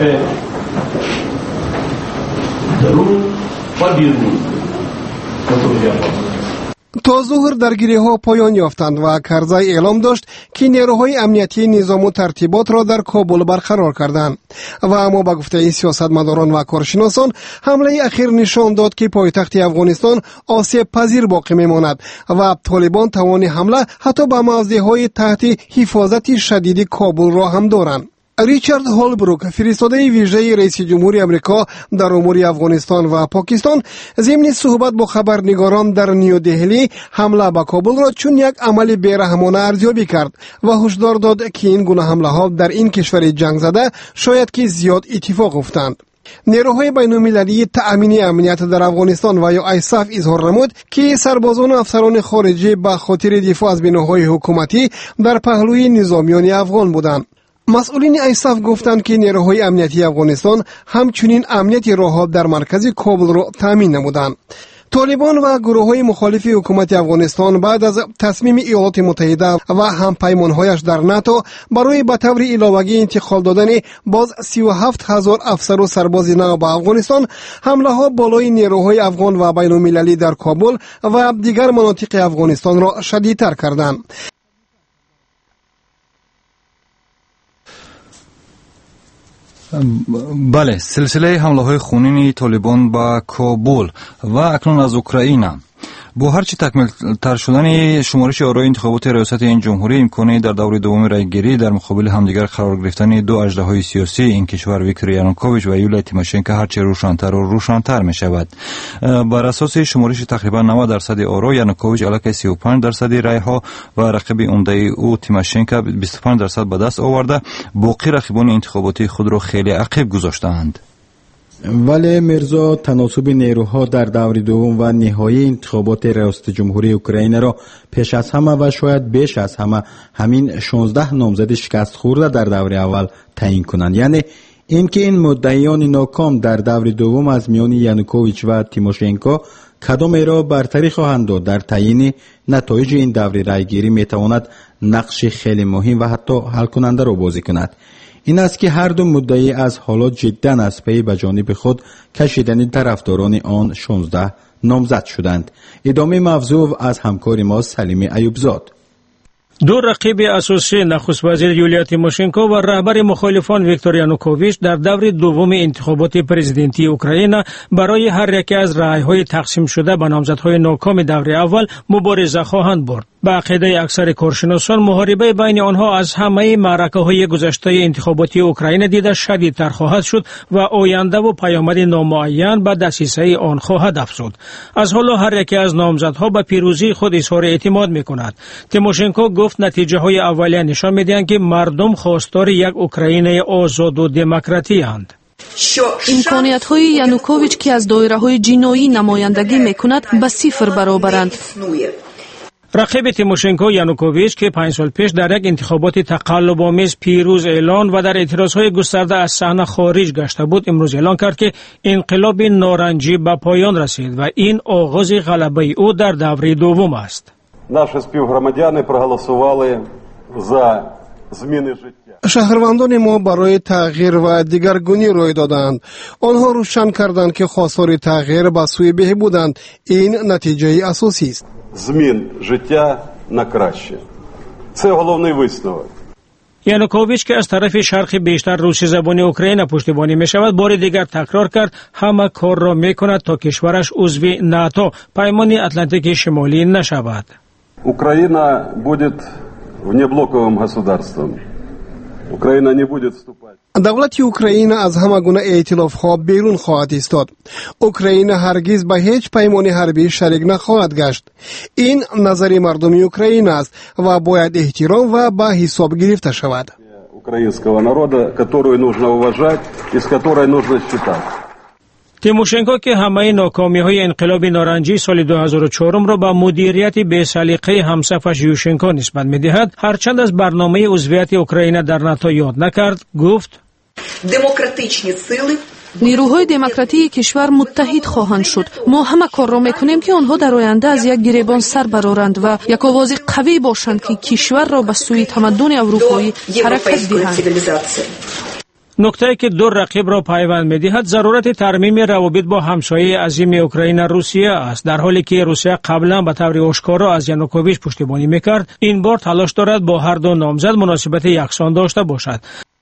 درون و بیرون متوجه افغانستان. تا ظهر درگیری ها پایان یافتند و کرزی اعلام داشت که نیروهای امنیتی نظام و ترتیبات را در کابل برقرار کردند. و اما به گفته سیاستمداران و کارشناسان حمله اخیر نشان داد که پایتخت افغانستان آسیب پذیر باقی میماند و طالبان توان حمله حتی به موضعهای تحت حفاظت شدید کابل را هم دارند. ریچارد هولبروک فرستاده ویژه رئیس جمهوری آمریکا در امور افغانستان و پاکستان ضمن صحبت با خبرنگاران در نیودهلی حمله به کابل را چون یک عمل بیرحمانه ارزیابی کرد و هشدار داد که این گونه حمله ها در این کشور جنگ زده شاید که زیاد اتفاق افتند. نیروهای بین‌المللی تأمین امنیت در افغانستان و یا آیساف اظهار نمود که سربازان و افسران خارجی به خاطر دفاع از بناهای حکومتی در پهلوی نظامیان افغان بودند. مسئولین آیساف گفتند که نیروهای امنیتی افغانستان همچنین امنیت راه‌ها در مرکز کابل را تامین نمودند. طالبان و گروه‌های مخالف حکومت افغانستان بعد از تصمیم ایالات متحده و همپیمان‌هایش در ناتو برای به طور علاوه‌ای انتقال دادن باز سی و هفت هزار افسر و سرباز نو به افغانستان، حمله‌ها بالای نیروهای افغان و بین‌المللی در کابل و دیگر مناطق افغانستان را شدیدتر کردند. بله، سلسله حمله های خونین طالبان به کابل و اکنون از اوکراین با هرچی تکمیل تر شدن شمارش آرای انتخابات ریاست این جمهوری امکانی در دور دوم رایگیری در مقابل همدیگر قرار گرفتن دو اژدهای سیاسی این کشور ویکتور یانوکوویچ و یولیا تیماشنکو هرچی روشن‌تر و روشن‌تر می شود. بر اساس شمارش تقریبا نود درصد آرا یانوکوویچ علاوه سی و پنج درصد رای ها و رقیب عمده او تیماشنکو بیست و پنج درصد به دست آورده، باقی رقیبان انتخاباتی خود را خیلی عقب گذاشتند. ولی مرزا تناسب نیروها در دور دوم و نهایی انتخابات ریاست جمهوری اوکراین را پیش از همه و شاید بیش از همه همین شانزده نامزد شکست خورده در دور اول تعیین کنند. یعنی اینکه این مدعیان ناکام در دور دوم از میان یانوکوویچ و تیموشنکو کدام را برتری خواهند داد در تعیین نتایج این دور رایگیری میتواند نقش خیلی مهم و حتی حل کننده را بازی کند. این است که هر دو مدعی از حالات جدا از پی به جانب خود کشیدن طرفداران آن شانزده نامزد شدند. ادامه موضوع از همکار ما سلیم ایوبزاد. دو رقیب اساسی نخست وزیر یولیا تیموشنکو و رهبر مخالفان ویکتور یانوکوویچ در دور دوم انتخابات پرزیدنتی اوکراین برای هر یکی از رأی‌های تقسیم شده به نامزدهای ناکام دور اول مبارزه خواهند برد. به عقیده اکثر کارشناسان محاربه بین آنها از همه معرکه‌های گذشته انتخاباتی اوکراین دیده شدیدتر خواهد شد و آینده و پیامد نامعین به دسیسه آن خواهد افزود. از حالا هر یکی از نامزدها به پیروزی خود اظهار اعتماد می‌کند. تیموشنکو گفت نتیجه های اولیه نشان می‌دهند که مردم خواستار یک اوکراین آزاد و دموکراتی اند. امکانیت های یانوکوویچ که از دایره های جنایی نمایندگی می‌کند به صفر برابرند. رقیب تیموشنکو یانوکوویچ که پنج سال پیش در یک انتخابات تقلب‌آمیز پیروز اعلان و در اعتراضهای گسترده از صحنه خارج گشته بود، امروز اعلان کرد که انقلاب نارنجی به پایان رسید و این آغاز غلبه او در دوره دوم است. Наші співгромадяни проголосували за зміни життя. شهروندان ما برای تغییر و دیگرگونی روی دادند. آنها روشن کردند که خواستار تغییر به سوی بهبودند. این نتیجه اساسی است. زمین життя на краще. це головний висновок. یانوکوویچ که از طرف شرق بیشتر روسی زبان اوکراین پشتیبانی می شود، بار دیگر تکرار کرد همه کار را می کند تا کشورش عضو ناتو پیمان اتلانتیک شمالی نشود. Украина будет внеблоковым государством. Украина не будет вступать. دولت اوکراین از همه گونه ائتلاف‌ها بیرون خواهد ایستاد. اوکراین هرگز به هیچ پیمان حربی شریک نخواهد گشت. این نظر مردم اوکراین است و باید احترام و به حساب گرفته شود. Украинского народа, которую нужно уважать и с которой нужно считаться. تیموشنکو که همه ناکامی‌های انقلاب نارنجی سال دو هزار و چهار را به مدیریت بی‌سلیقه همصفش یوشنکو نسبت می‌دهد، هرچند از برنامه عضویت اوکراین در ناتو یاد نکرد، گفت دموکراتیچنی سیلی نیروهای دموکراتی کشور متحد خواهند شد. ما همه کار را میکنیم که آنها در آینده از یک گریبان سر برآرند و یک آواز قوی باشند که کشور را به سوی تمدن اروپایی حرکت دهند. نکته‌ای که دو رقیب را پیوند می‌دهد ضرورت ترمیم روابط با همسایه عظیم اوکراین روسیه است. در حالی که روسیه قبلا به طور آشکارا از یانوکوویچ پشتیبانی می‌کرد، این بار تلاش دارد با هر دو نامزد مناسبت یکسان داشته باشد.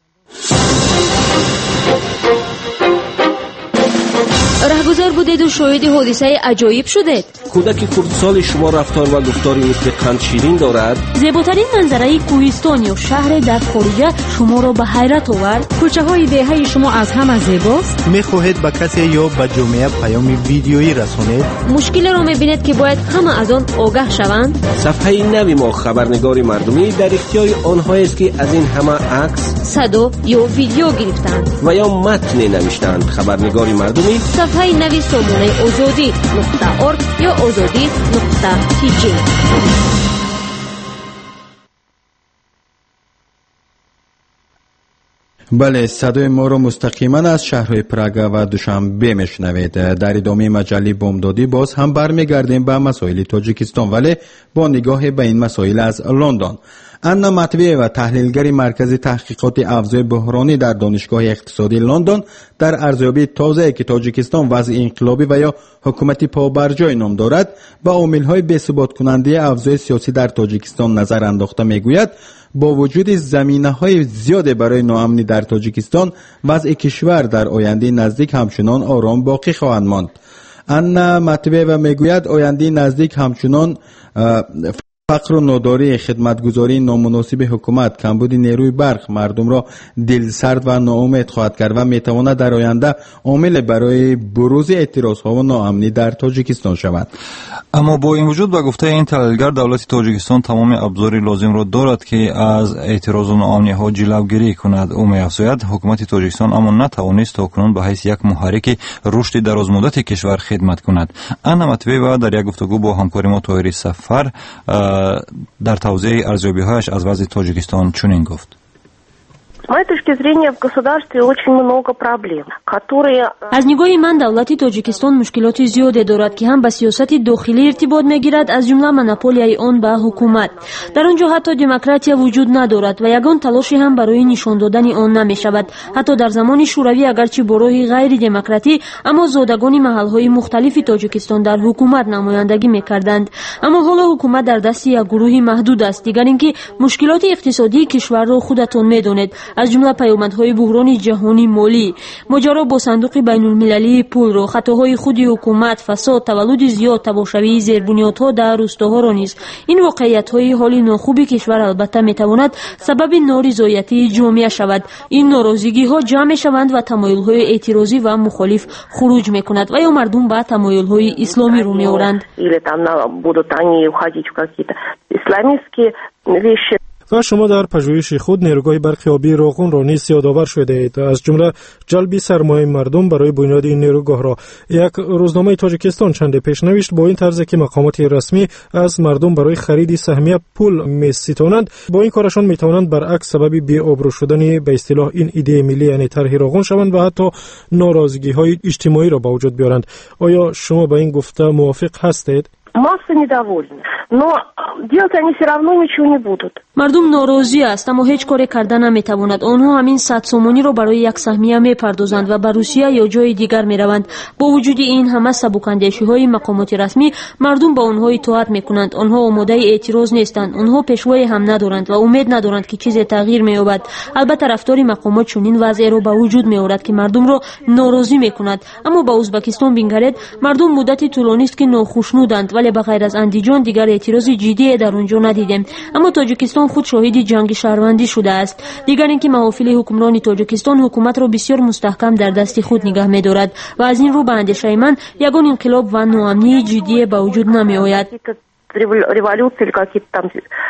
رهگذر بودید و شاهد حادثه عجایب شدید. کودک خردسال شما رفتار و گفتاری مثل قند شیرین دارد. زیباترین منظره کوهستان یا شهر در خارج شما را به حیرت آورد. کوچه های دهه شما از همه زیباست. میخواهید به کسی یا به جامعه پیام ویدیویی رسانید؟ مشکل را میبینید که باید همه از آن آگاه شوند. صفحه نوی ما خبرنگار مردمی در اختیار آنهایی است که از این همه عکس، صدا یا ویدیو گرفتند و یا متن نوشتند. خبرنگار مردمی صفحه نوی سامانه آزادی نقطه ارگ یا آزادی نقطه تی جی. بله، صدای ما را مستقیما از شهرهای پراگ و دوشنبه میشنوید. در ادامه مجله بامدادی باز هم برمیگردیم به مسائل تاجیکستان، ولی با نگاه به این مسائل از لندن. انا مطویه و تحلیلگر مرکز تحقیقات افزای بحرانی در دانشگاه اقتصادی لندن در ارزیابی تازه که تاجیکستان وضع انقلابی و یا حکومتی پابرجای نام دارد و عامل‌های بی‌ثبات کننده افزای سیاسی در تاجیکستان نظر انداخته میگوید با وجود زمینه‌های زیاد برای ناامنی در تاجیکستان وضع کشور در آینده نزدیک همچنان آرام باقی خواهد ماند. انا مطویه و میگوید آینده نزدیک همچنان فقر و ناداری، خدمتگزاری نامناسب حکومت، کمبود نیروی برق مردم را دلسرد و ناامید خواهد کرد و میتواند در آینده عامل برای بروز اعتراضها و ناامنی در تاجیکستان شود. اما با این وجود به گفته این تحلیلگر دولت تاجیکستان تمام ابزار لازم را دارد که از اعتراض و ناامنی ها جلوگیری کند. او می‌افزاید حکومت تاجیکستان اما نتوانست تاکنون به حیث یک محرک رشد درازمدت کشور خدمت کند. انا مطویه در یک گفتگو با همکار ما طاهر سفر در توضیح ارزیابی‌هایش از وضع تاجیکستان چنین گفت: С моей точки зрения, в государстве очень много проблем, которые... از نگاه من دولت تاجیکستان مشکلات زیادی دارد که هم به سیاست داخلی ارتباط میگیرد، از جمله مونوپولیای آن به حکومت. در آنجا حتی دموکراتیا وجود ندارد و یگان تلاشی هم برای نشان دادن آن نمیشود. حتی در زمان شوروی اگرچه با راه غیر دموکراتی اما زادگان محل‌های مختلف تاجیکستان در حکومت نمایندگی میکردند. اما حالا حکومت در دست یک گروه محدود است. دیگر اینکه مشکلات اقتصادی کشور را خودتان میدانید، از جمله پیامدهای بحران جهانی مالی، ماجرا با صندوق بین المللی پول را، خطاهای خود حکومت، فساد، تولد زیاد، تباشوی زیربنیادها در روستاها را نیز. این واقعیت‌های حال ناخوب کشور البته میتواند سبب نارضایتی جامعه شود. این ناراضگی‌ها جمع میشوند و تمایل‌های اعتراضی و مخالف خروج میکند و یا مردم به تمایل‌های اسلامی رو میآورند. و شما در پژوهش خود نیروگاه برق آبی راغون را نیز یادآور شده اید، از جمله جلب سرمایه مردم برای بنیاد این نیروگاه را. یک روزنامه تاجیکستان چند پیش نوشت با این طرز که مقامات رسمی از مردم برای خرید سهمیه پول می‌ستانند، با این کارشان میتوانند برعکس سبب بی‌آبرو شدن به اصطلاح این ایده ملی یعنی طرح راغون شوند و حتی ناراضگی‌های اجتماعی را به وجود بیارند. آیا شما با این گفته موافق هستید؟ Масса недовольна, но делать они все равно ничего не будут. مردم ناراضی است اما هیچ کاری کردن نمیتواند. آنها همین صد سومانی را برای یک سهمیه میپردازند و به روسیه یا جای دیگر میروند. با وجود این همه سبکاندیشی های مقامات رسمی، مردم به آنها اطاعت میکنند. آنها آماده اعتراض نیستند. آنها پیشوای هم ندارند و امید ندارند که چیزی تغییر مییابد. البته رفتار مقامات چنین وضعی را به وجود میآورد که مردم را ناراضی میکند. اما با ازبکستان بنگرید، مردم مدت طولانی است که ناخوشنودند، ولی به غیر از اندیجان دیگر اعتراض جدی در اونجا ندیدیم. اما تاجیکستان خود شاهد جنگ شهروندی شده است. دیگر اینکه محافل حکمران تاجیکستان حکومت را بسیار مستحکم در دست خود نگه می‌دارد و از این رو به اندیشه من یگان انقلاب و ناامنی جدی به وجود نمی‌آید. Революция или какие-то там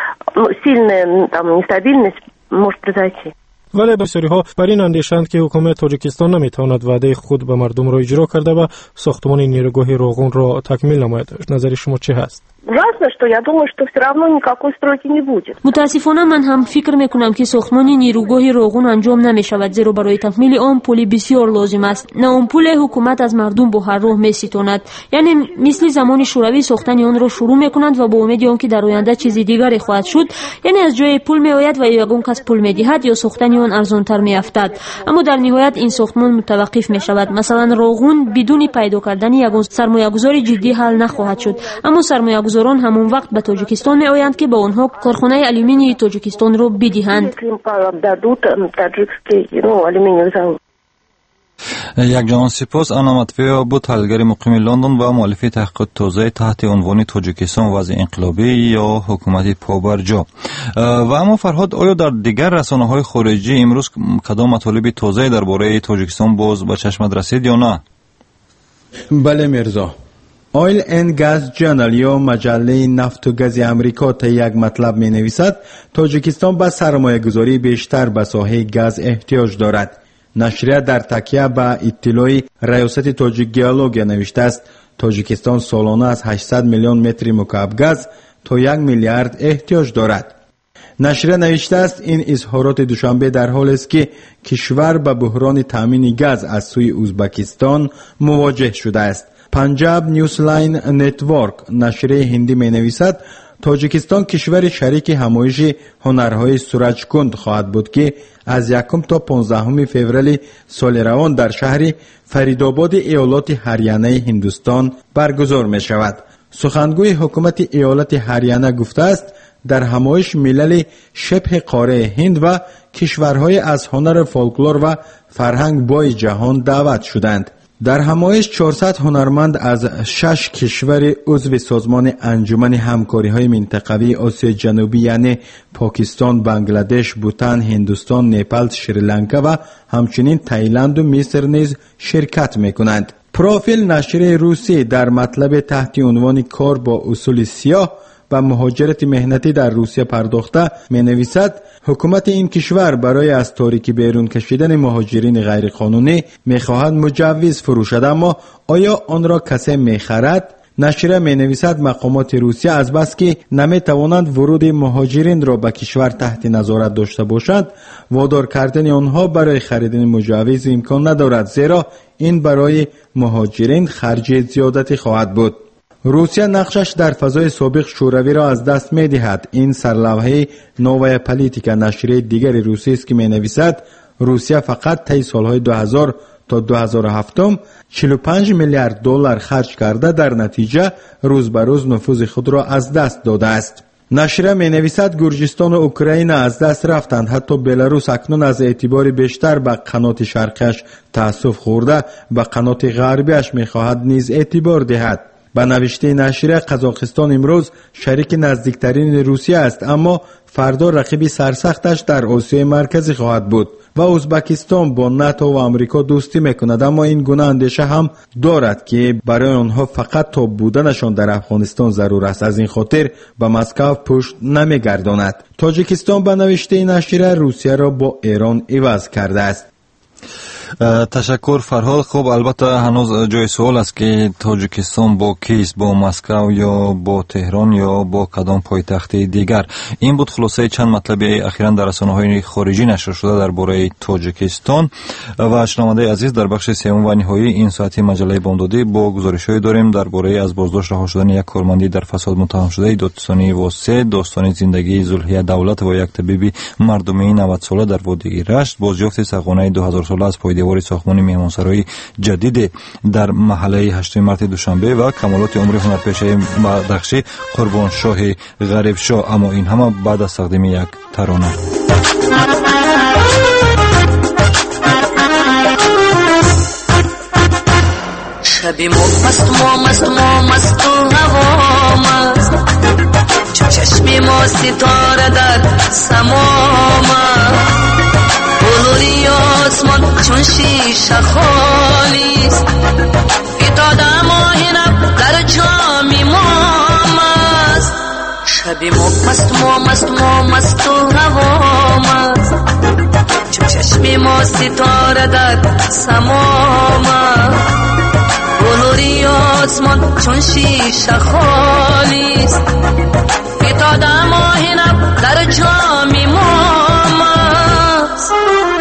сильная там нестабильность может произойти. ولی بسیاری‌ها بر این اندیشند که حکومت تاجیکستان نمیتواند وعده خود به مردم را اجرا کرده و ساختمان نیروگاه راغون را تکمیل نماید. نظر شما چه هست؟ Ужасно, что я думаю, что все равно никакой стройки не будет. متاسفانه من هم فکر میکنم که ساختمان نیروگاه راغون انجام نمیشود، زیرا برای تکمیل آن پول بسیار لازم است. نه آن پول حکومت از مردم با هر راه میستاند، یعنی مثل زمان شوروی ساختن آن را شروع میکنند و با امید آنکه در آینده چیزی دیگری خواهد شد، یعنی از جای پول میآید و یگان کس پول میدهد یا ساختن آن ارزانتر میافتد. اما در نهایت این ساختمان متوقف میشود. مثلا راغون بدون پیدا کردن یگان سرمایه‌گذاری جدی حل نخواهد شد. اما سرمایه زوران همون وقت به تاجیکستان می آیند که با آنها کارخانه آلومینی تاجیکستان را بدهند. یک جهان سپاس. انا مطویه بود، تحلیلگر مقیم لندن و مؤلف تحقیقات تازه تحت عنوان تاجیکستان وضع انقلابی یا حکومت پابرجا. و اما فرهاد، آیا در دیگر رسانه‌های خارجی امروز کدام مطالب تازه درباره تاجیکستان باز به چشمت رسید یا نه؟ بله میرزا. آیل اند گاز جورنال یا مجله نفت و گاز امریکا تا یک مطلب می نویسد تاجیکستان به سرمایه گذاری بیشتر به ساحه گاز احتیاج دارد. نشریه در تکیه به اطلاع ریاست تاجیک گئولوژیا نوشته است تاجیکستان سالانه از هشتصد میلیون متر مکعب گاز تا یک میلیارد احتیاج دارد. نشریه نوشته است این اظهارات دوشنبه در حالی است که کشور به بحران تامین گاز از سوی ازبکستان مواجه شده است. پنجاب نیوز لاین نتورک نشریه هندی می نویسد تاجیکستان کشور شریک همایش هنرهای سورجکند خواهد بود که از یکم تا پانزدهم فوریه سال روان در شهر فریدآباد ایالات هریانه هندوستان برگزار می شود. سخنگوی حکومت ایالت هریانه گفته است در همایش ملل شبه قاره هند و کشورهای از هنر فولکلور و فرهنگ بای جهان دعوت شدند. در همایش چهارصد هنرمند از شش کشور عضو سازمان انجمن همکاری‌های منطقوی آسیای جنوبی یعنی پاکستان، بنگلادش، بوتان، هندوستان، نپال، شریلانکا و همچنین تایلند و مصر نیز شرکت می‌کنند. پروفیل نشریه روسی در مطلب تحت عنوان کار با اصول سیاه و مهاجرت مهنتی در روسیه پرداخته می نویسد حکومت این کشور برای از تاریکی بیرون کشیدن مهاجرین غیرقانونی می خواهد مجوز فروشد، اما آیا آن را کسی می خرد؟ نشریه می نویسد مقامات روسیه از بس که نمی توانند ورود مهاجرین را به کشور تحت نظارت داشته باشند، وادار کردن آنها برای خریدن مجوز امکان ندارد، زیرا این برای مهاجرین خرج زیادتی خواهد بود. روسیه نقشش در فضای سابق شوروی را از دست می دهد. این سرلوحه نوویا پالیتیکا نشریه دیگر روسی است که می نویسد روسیه فقط طی سالهای دو هزار تا دو هزار و هفت چهل و پنج میلیارد دلار خرج کرده، در نتیجه روز به روز نفوذ خود را از دست داده است. نشریه می نویسد گرجستان و اوکراین از دست رفتند، حتی بلاروس اکنون از اعتبار بیشتر به قنات شرقیش تأسف خورده به قنات غربیش می خواهد نیز اعتبار دهد. به نوشته نشریه قزاقستان امروز شریک نزدیکترین روسیه است، اما فردا رقیب سرسختش در آسیای مرکزی خواهد بود و ازبکستان با ناتو و آمریکا دوستی میکند، اما این گونه اندیشه هم دارد که برای آنها فقط تا بودنشان در افغانستان ضرور است، از این خاطر به مسکو پشت نمیگرداند. تاجیکستان به نوشته نشریه روسیه را با ایران عوض کرده است. تشکر فرهاد. خب البته هنوز جای سوال است که تاجیکستان با کیست، با مسکو یا با تهران یا با کدام پایتخت دیگر؟ این بود خلاصه چند مطلب اخیراً در رسانه‌های خارجی نشر شده درباره تاجیکستان. و شنونده عزیز، در بخش سوم و نهایی این ساعتی مجله بامدادی با گزارش‌های داریم درباره از بازداشت رها شدن یک کارمندی در فساد متهم شده دادستانی واسه، داستان زندگی زلحیه دولت و یک طبیب مردمی نود ساله در وادی رشت، بازیافت سقانه دو هزار ساله از پای دیوار ساختمان مهمانسرای جدید در محله هشتم مارس دوشنبه و کمالات عمر هنرپیشه بدخشی قربان شاه غریب شاه. اما این همه بعد از تقدیم یک ترانه. شبی مست ما مست ما مست و هوا مست، چو چشمی ما ستاره در سما مست، بلوری آسمان چون شیشه خالیست، فتاده ماهینم در جامی ما مست. شبی ما مست ما مست ما مست و هوا مست، چون چشمی ما ستاره در سما مست، بلوری آسمان چون شیشه خالیست، فتاده ماهینم در جامی ما مست.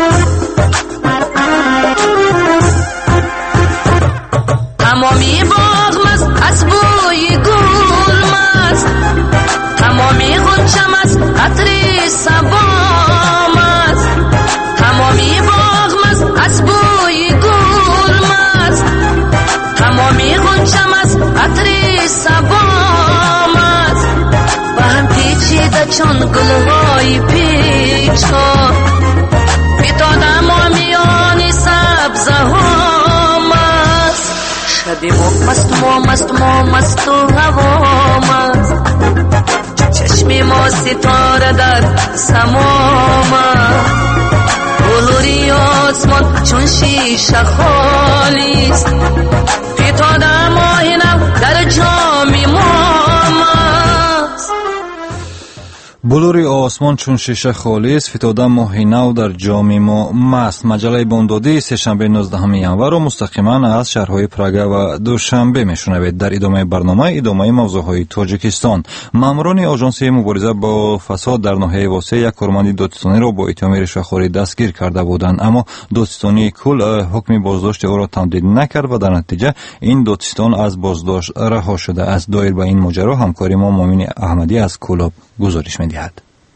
تمامی باغ مست از بوی گل مست، تمامی غنچه مست عطر صبا مست، تمامی باغ مست از بوی گل مست، تمامی غنچه مست عطر صبا مست، و هم پیچیده چون گلهای پیچا، فتاده ما میان سبزه ها مست. شبی ما مست ما مست ما مست و هوا مست، چشمی ما ستاره در سما مست، بلوری آسمان چون شیشه خالیست، فتاده ماهینم در جامی ما مست. بلوری آسمان چون شیشه خالص فتاده ماهی نو در جام ما مست. مجله بامدادی سه‌شنبه نوزدهم ینور را مستقیما از شهرهای پراگا و دوشنبه میشنوید. در ادامه برنامه ادامه موضوعهای تاجیکستان. ماموران آژانس مبارزه با فساد در ناحیه واسه یک کارمند دادستانی را با اتهام رشوه‌خوری دستگیر کرده بودند، اما دادستانی کل حکم بازداشت او را تمدید نکرد و در نتیجه این دادستان از بازداشت رها شده است. دایر به این ماجرا همکاری ما مؤمن احمدی از کلاب گزارش می‌دهد.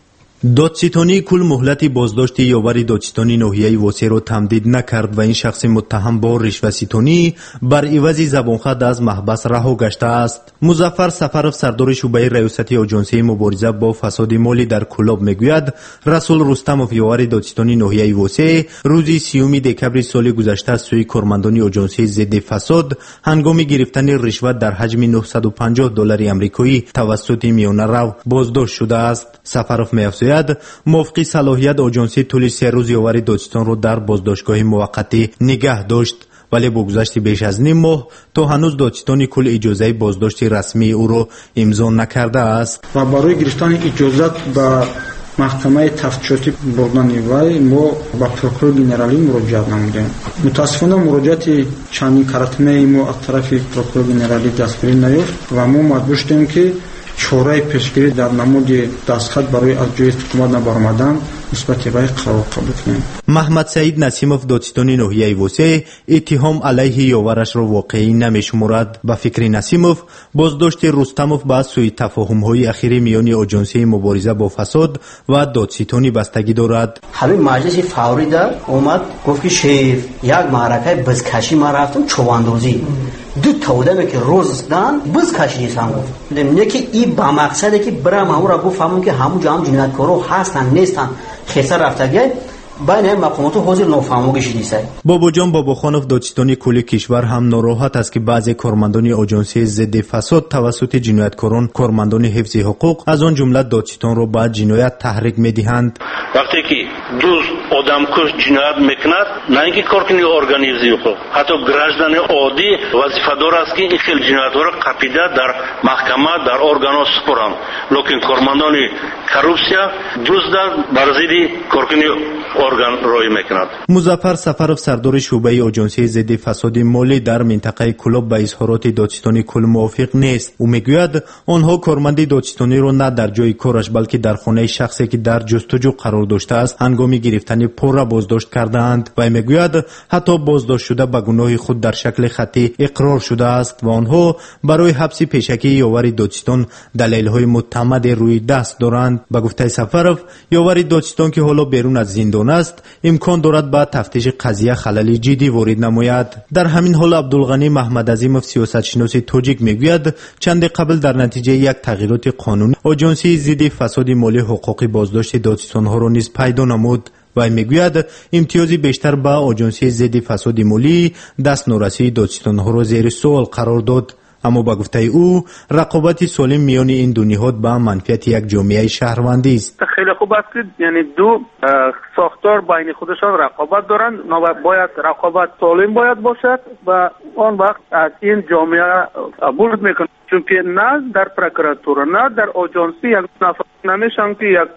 دادستانی کل مهلت بازداشت یاور دادستانی ناحیه واسه را تمدید نکرد و این شخص متهم با رشوه‌ستانی بر عوض زبانخواد از محبس رها گشته است. مظفر سفرов سردار شعبه ریاست آژانس مبارزه با فساد مالی در کلاب میگوید رسول رستمov یاور دادستانی ناحیه واسه روز سیوم دکبر سال گذشته از سوی کارمندان آژانس ضد فساد هنگام گرفتن رشوه در حجم نهصد و پنجاه دلار آمریکایی توسط میانه رو بازداشت شده است. سفرov می‌افزاید موافق صلاحیت آژانس طول سه روز یاور دادستان را در بازداشتگاه موقتی نگه داشت، ولی با گذشت بیش از نیم ماه تا هنوز دادستان کل اجازه بازداشت رسمی او را امضا نکرده است و برای گرفتن اجازت به محکمه تفتیشاتی بردن وی ما با پروکورور گنرالی مراجعه نمودیم. متاسفانه مراجعت چندین کارتمه ما از طرف پروکورور گنرالی دستگیری نیافت و ما مجبور شدیم که چاره پیشگیری در نمود دستخط برای از جای حکومت نبرآمدن نسبت به قرار قبول کنیم. محمد سعید نسیمov دادستانی ناحیه واسه اتهام علیه یاورش را واقعی نمی‌شمارد. به فکر نسیمov بازداشت رستمov با سوء تفاهم‌های اخیر میان آژانس مبارزه با فساد و دادستانی بستگی دارد. همین مجلس فوری در اومد گفت که شیف یک معرکه بزکشی ما رفتم چواندوزی دو تودم که روز دان بزکشی سام گفت یکی این با مقصده که برام همون را گفتم که همون جام جنایتکارا هستن نیستن خسر رفتگه بین مقامات حوزه نافهموگی نیست. بابا جان باباخانov دادستانی کل کشور هم ناراحت است که بعضی کارمندان آژانس ضد فساد توسط جنایتکاران کارمندان حفظ حقوق از آن جمله دادستان را به جنایت تحریک می‌دهند. وقتی که دو آدم کش جنایت میکند نه اینکه کار کنی ارگانیزی خود حتی گراجدان عادی وظیفه‌دار است که این خیلی جنایت‌ها را قپیده در محکمه در ارگان‌ها سپارند، لکن کارمندان کروپسیا دزدن بر ضد کارکنی ارگان روی میکند. مظفر سفرov سردار شعبه آژانس ضد فساد مالی در منطقه کلاب به اظهارات دادستانی کل موافق نیست. او میگوید آنها کارمند دادستانی را نه در جای کارش بلکه در خانه شخصی که در جستجو قرار داشته است هنگام گرفتن پول را بازداشت کردند و میگوید حتی بازداشت شده به گناه خود در شکل خطی اقرار شده است و آنها برای حبس پیشکی یاور دادستان دلایل‌های معتمد روی دست دارند. به گفته سفرov یاور دادستان که حالا بیرون از زندان است امکان دارد با تفتیش قضیه خلل جدی وارد نماید. در همین حال عبدالغنی محمد عظیمov سیاستشناس تاجیک میگوید چند قبل در نتیجه یک تغییرات قانونی آژانس ضد فساد مالی حقوق بازداشت دادستان‌ها را نیز پیدا نمود و میگوید امتیازی بیشتر به آژانس ضد فساد مالی دست نورسی دادستان‌ها را زیر سوال قرار داد. اما با گفته او رقابت سالم میان این دو نهاد به منفعت یک جامعه شهروندی است. خیلی خوب است که یعنی دو ساختار بین خودشان رقابت دارند، باید رقابت سالم باید باشد و آن وقت از این جامعه برد میکنه، چون که نه در پروکراتور نه در آژانسی یک نفر نمیشن که یک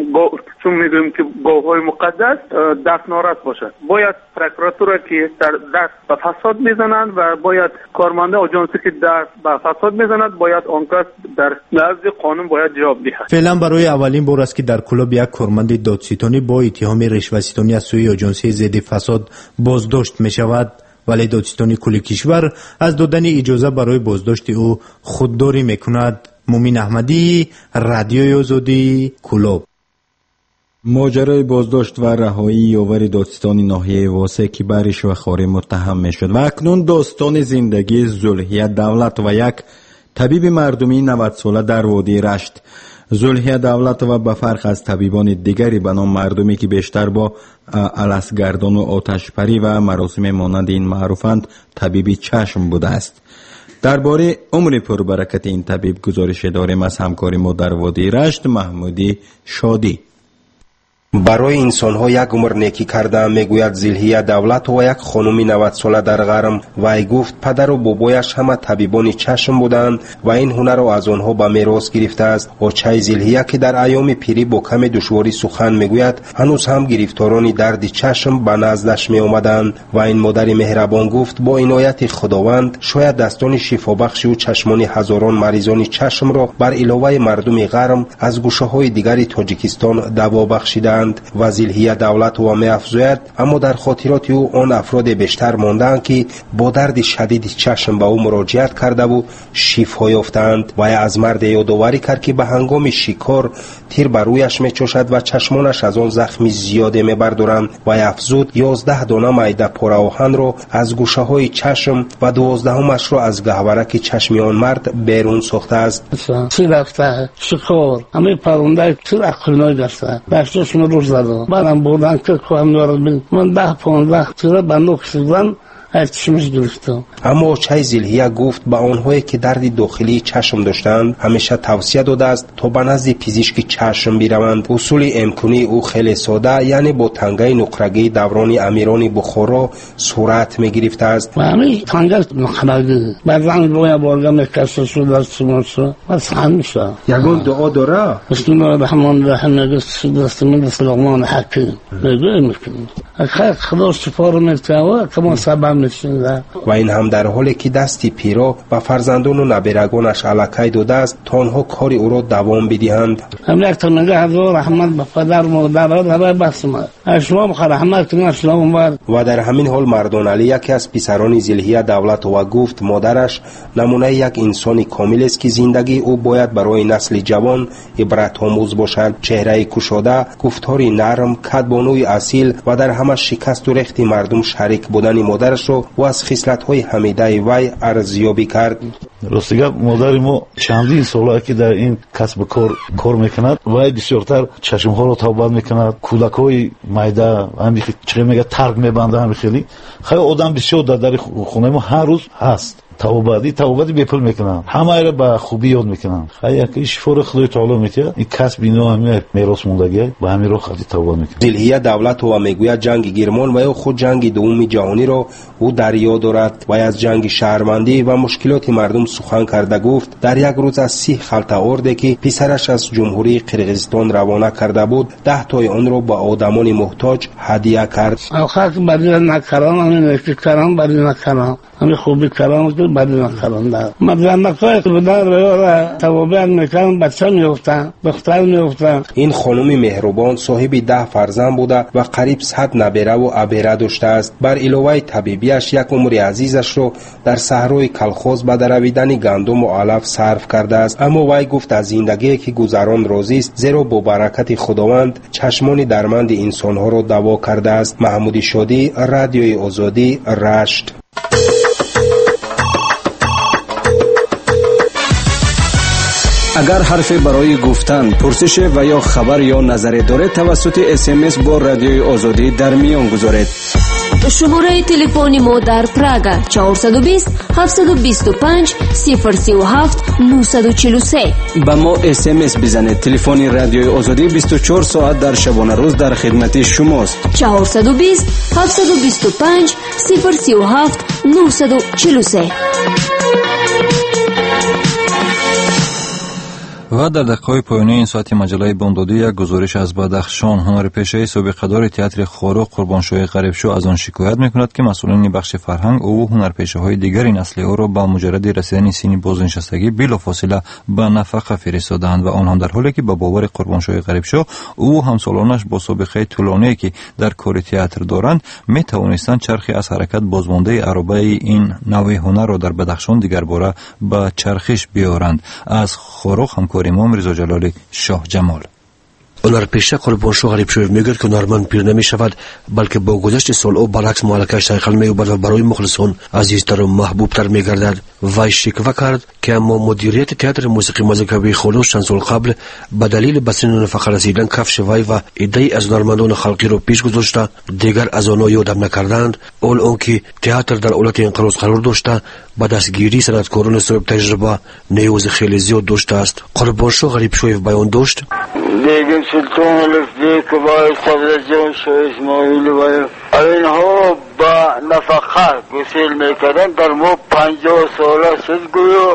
چون میگویم که گاوهای مقدس دست نارس باشد. باید پروکراتور که در دست به فساد میزنند و باید کارمنده آژانسی که دست به فساد میزنند باید آن کس در نزد قانون باید جواب دهد. فعلا برای اولین بار است که در کلاب یک کارمند دادستانی با اتهام رشوه‌ستانی از سوی آژانس ضد فساد بازداشت می شود، ولی دادستانی کل کشور از دادن اجازه برای بازداشت او خودداری میکند. مومن احمدی، رادیوی آزادی، کلاب. ماجرای بازداشت و رهایی یاور دادستانی ناحیه واسه که بر رشوه‌خوری متهم میشد و اکنون داستان زندگی زلحیه دولت و یک طبیب مردمی نود ساله در وادی رشت. زلحیه دولت و به فرق از طبیبان دیگری به نام مردمی که بیشتر با الاسگردان و آتشپری و مراسم مانند این معروفند طبیبی چشم بوده است. درباره عمر پربرکت این طبیب گزارش داریم از همکار ما در وادی رشت محمودی شادی. برای انسانها یک عمر نیکی کرده، میگوید زلهیه دولت و یک خانم نود ساله در غرم. وی گفت پدر و بابایش همه طبیبان چشم بودند و این هنر را از آنها به میراث گرفته است. اوچای زلهیه که در ایام پیری با کم دشواری سخن میگوید، هنوز هم گرفتاران درد چشم به نزدش می آمدند و این مادر مهربان گفت با عنایت خداوند شاید دستان شفابخش و چشمان هزاران مریضان چشم را بر علاوه مردم غرم از گوشه های دیگر تاجیکستان دوا بخشیدند. و زلهیه دولت و می افزاید اما در خاطرات او آن افراد بیشتر ماندند که با درد شدید چشم به او مراجعت کرده و شفا یافتند. و از مرد یادآوری کرد که به هنگام شکار تیر بر رویش می چوشد و چشمانش از آن زخمی زیاده می بردارند. و افزود یازده دانه میده پاره آهن را از گوشه های چشم و دوازدهمش را از گهورک چشمی آن مرد بیرون ساخته است. چی رفته شکار همه پرونده چی عقلنای دسته بخششون رو زده بعدم بردن که کوهم یارد من ده پانزده تیره بندو کشیدن اما چای زلهیه گفت به آنهایی که درد داخلی چشم داشتند همیشه توصیه داده است تا به نزد پزشک چشم بروند. اصول امکانی او خیلی ساده، یعنی با تنگه نقرگی دوران امیران بخارا صورت می گرفته است. همین تنگه نقرگی بعضا روی بارگاه میکسته شد از سمانسا بس همیشه یگون دعا داره بسم الله الرحمن الرحیم نگست دست من دست لغمان حکیم نگوی میکنیم اخیر خدا شفا رو میتوه که ما سبب و این هم در حالی که دستی پیرا و فرزندان و نبیرگانش علکی داده است تا آنها کار او را دوام بدهند. هم یک تا نگه هزار رحمت به پدر مادر را بسمه اشما بخیر رحمت کنیم اسلام بر. و در همین حال مردان علی یکی از پسران زلهیه دولت و گفت مادرش نمونه یک انسان کامل است که زندگی او باید برای نسل جوان عبرت آموز باشد. چهره کشاده، گفتاری نرم، کدبانوی اصیل و در همه شکست و رخت مردم شریک بودن مادرش را و از خصلت‌های حمیده وی ارزیابی کرد. راستگه مادر ما چندین ساله که در این کسب کار کار میکند وی بسیارتر چشمها را توبه میکند، کودکای میده همین چه میگه ترک میبنده همین خیلی خیلی آدم بسیار در در خونه ما هر روز هست. توبادی توبادی بپل میکنن همه را به خوبی یاد میکنن. خیلی که شفور خدای تعالی میته این کسب اینا همه میراث موندگی به همین راه خدای توبه میکنه. زلهیه دولت و میگوید جنگ گرمان و خود جنگ دوم جهانی را او در یاد دارد و از جنگ شهروندی و مشکلات مردم سخن کرده گفت در یک روز از سی خلطه آرده که پسرش از جمهوری قرقیزستان روانه کرده بود ده تای آن را به آدمان محتاج هدیه کرد. آخر بدی نکردم همین کردم بدی نکردم همین خوبی کردم که بدی نکردم مدرن نکای بودن را توابع میکنم بچه میفتن دختر میفتن. این خانم مهربان صاحب ده فرزند بوده و قریب صد نبیره و ابیره داشته است. بر علاوه طبیبیش یک عمر عزیزش رو در صحرای کلخوز به درویدن گندم و علف صرف کرده است. اما وی گفت از زندگی که گذران راضی است زیرا با برکت خداوند چشمان درمند انسانها را دوا کرده است. محمود شادی، رادیوی آزادی، رشت. اگر حرفی برای گفتن، پرسش و یا خبر یا نظری دارید توسط اس ام اس با رادیوی آزادی در میان گذارید. شماره تلفن ما در پراگا چهارصد و بیست هفتصد و بیست و پنج صفر سی و هفت نهصد و چهل و سه. با ما اس ام اس بزنید. تلفن رادیوی آزادی بیست و چهار ساعت در شبانه روز در خدمت شماست. چهارصد و بیست هفتصد و بیست و پنج صفر سی و هفت نهصد و چهل و سه. و در دقیقه پایانی این ساعت مجله بامدادی یک گزارش از بدخشان. هنرپیشه سابقه‌دار تئاتر خارق قربانشاه غریبشو از آن شکایت میکند که مسئولین بخش فرهنگ او هنرپیشه‌های دیگری نسل او را با مجرد رسیدن سن بازنشستگی بلافاصله به نفقه فرستادند و آنها در حالی که با باور قربانشاه غریبشو او همسالانش با سابقه طولانی که در کار تئاتر دارند میتوانستند چرخی از حرکت بازمانده عربه این نوع هنر را در بدخشان دیگر باره به چرخش بیارند. از خارق همکار امام رضا جلالی شاه جمال. هنرپیشه قربانشاه غریبشویف میگوید که هنرمند پیر نمی شود بلکه با گذشت سالها برعکس مالکش تغییر می‌یابد و برای مخلصان عزیزتر و محبوبتر میگردد. وی شکوه کرد که اما مدیریت تئاتر موسیقی مذهبی خودش چند سال قبل به دلیل به سن نفقه رسیدن کفش وی و عده‌ای از هنرمندان خلقی را پیش گذاشته دیگر از آنها یادم نکردند. اول آنکه تئاتر در حالت انقراض قرار داشته با دستگیری صنعتکاران صاحب تجربه نیاز خیلی زیاد داشته است. قربانشاه غریبشویف بیان داشت: دیگر سلطان الفبیک و با صدرجان شاه اسماعیل و اینها با نفقه گسیل میکردن. در ما پنجاه ساله شد گویا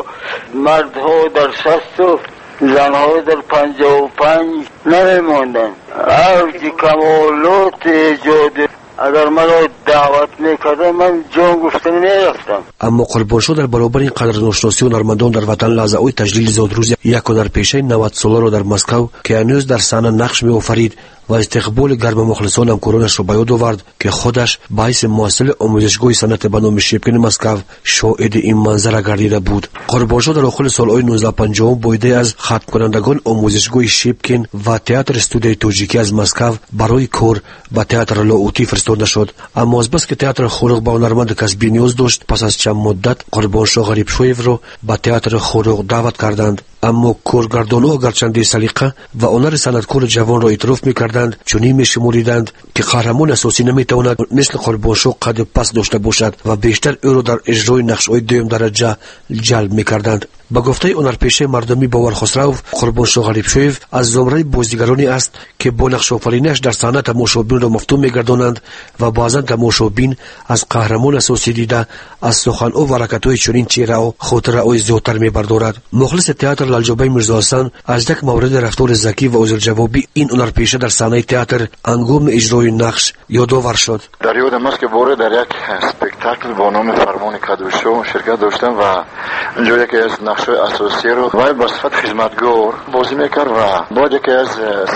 مردها در شست و زنها در پنجاه و پنج نمیماندن. اوج کمالات ایجاد اگر مرا دعوت میکردن من جان گفتن میرفتم. اما قربانشاه در برابر این قدر ناشناسی هنرمندان در وطن لحظه های تجلیل زادروز یک هنرپیشه نود ساله را در مسکو که هنوز در صحنه نقش میآفرید و استقبال گرم مخلصان همکارانش را به یاد آورد که خودش باعث محصل آموزشگاه صنعت به نام شیپکین مسکو شاهد این منظره گردیده بود. قربانشاه در آخر سالهای نوزده پنجاه با ایده از ختم کنندگان آموزشگاه شیپکین و تئاتر استودیوی توجیکی از مسکو برای کار به تئاتر لاوتی فرستاده شد. اما از بس که تئاتر خورق با هنرمند کسبی نیاز داشت، پس از چند مدت قربانشاه غریبشویف را به تئاتر خورق دعوت کردند. اما کارگردانها گرچند سلیقه و هنر صنعتکار جوان را اعتراف می‌کردند، چنین می‌شمردند که قهرمان اساسی نمی‌تواند مثل قربانشاه قد پس داشته باشد و بیشتر او را در اجرای نقش‌های دوم درجه جلب می‌کردند. با گفته هنرپیشه مردمی باور خسرو، قربانشاه غریبشویف از زمره بازیگرانی است که با نقش آفرینی‌اش در صحنه تماشابین را مفتون می‌گردانند و بعضاً تماشابین از قهرمان اساسی دیده از سخن‌ها و حرکت‌های چنین چهره‌ها خاطره‌های زیادتر می‌بردارد. مخلص تئاتر لالجابی میرزا حسن از یک مورد رفتار ذکی و عذرجوابی این هنرپیشه در صحنه تئاتر هنگام اجرای نقش یادآور شد. در یادم است که باره در یک اسپکتاکل با نام فرمان کادوشو شرکت داشتم و اونجا یکی از نقش‌های اساسی رو وای با صفت خدمتگار بازی میکرد و بعد یکی از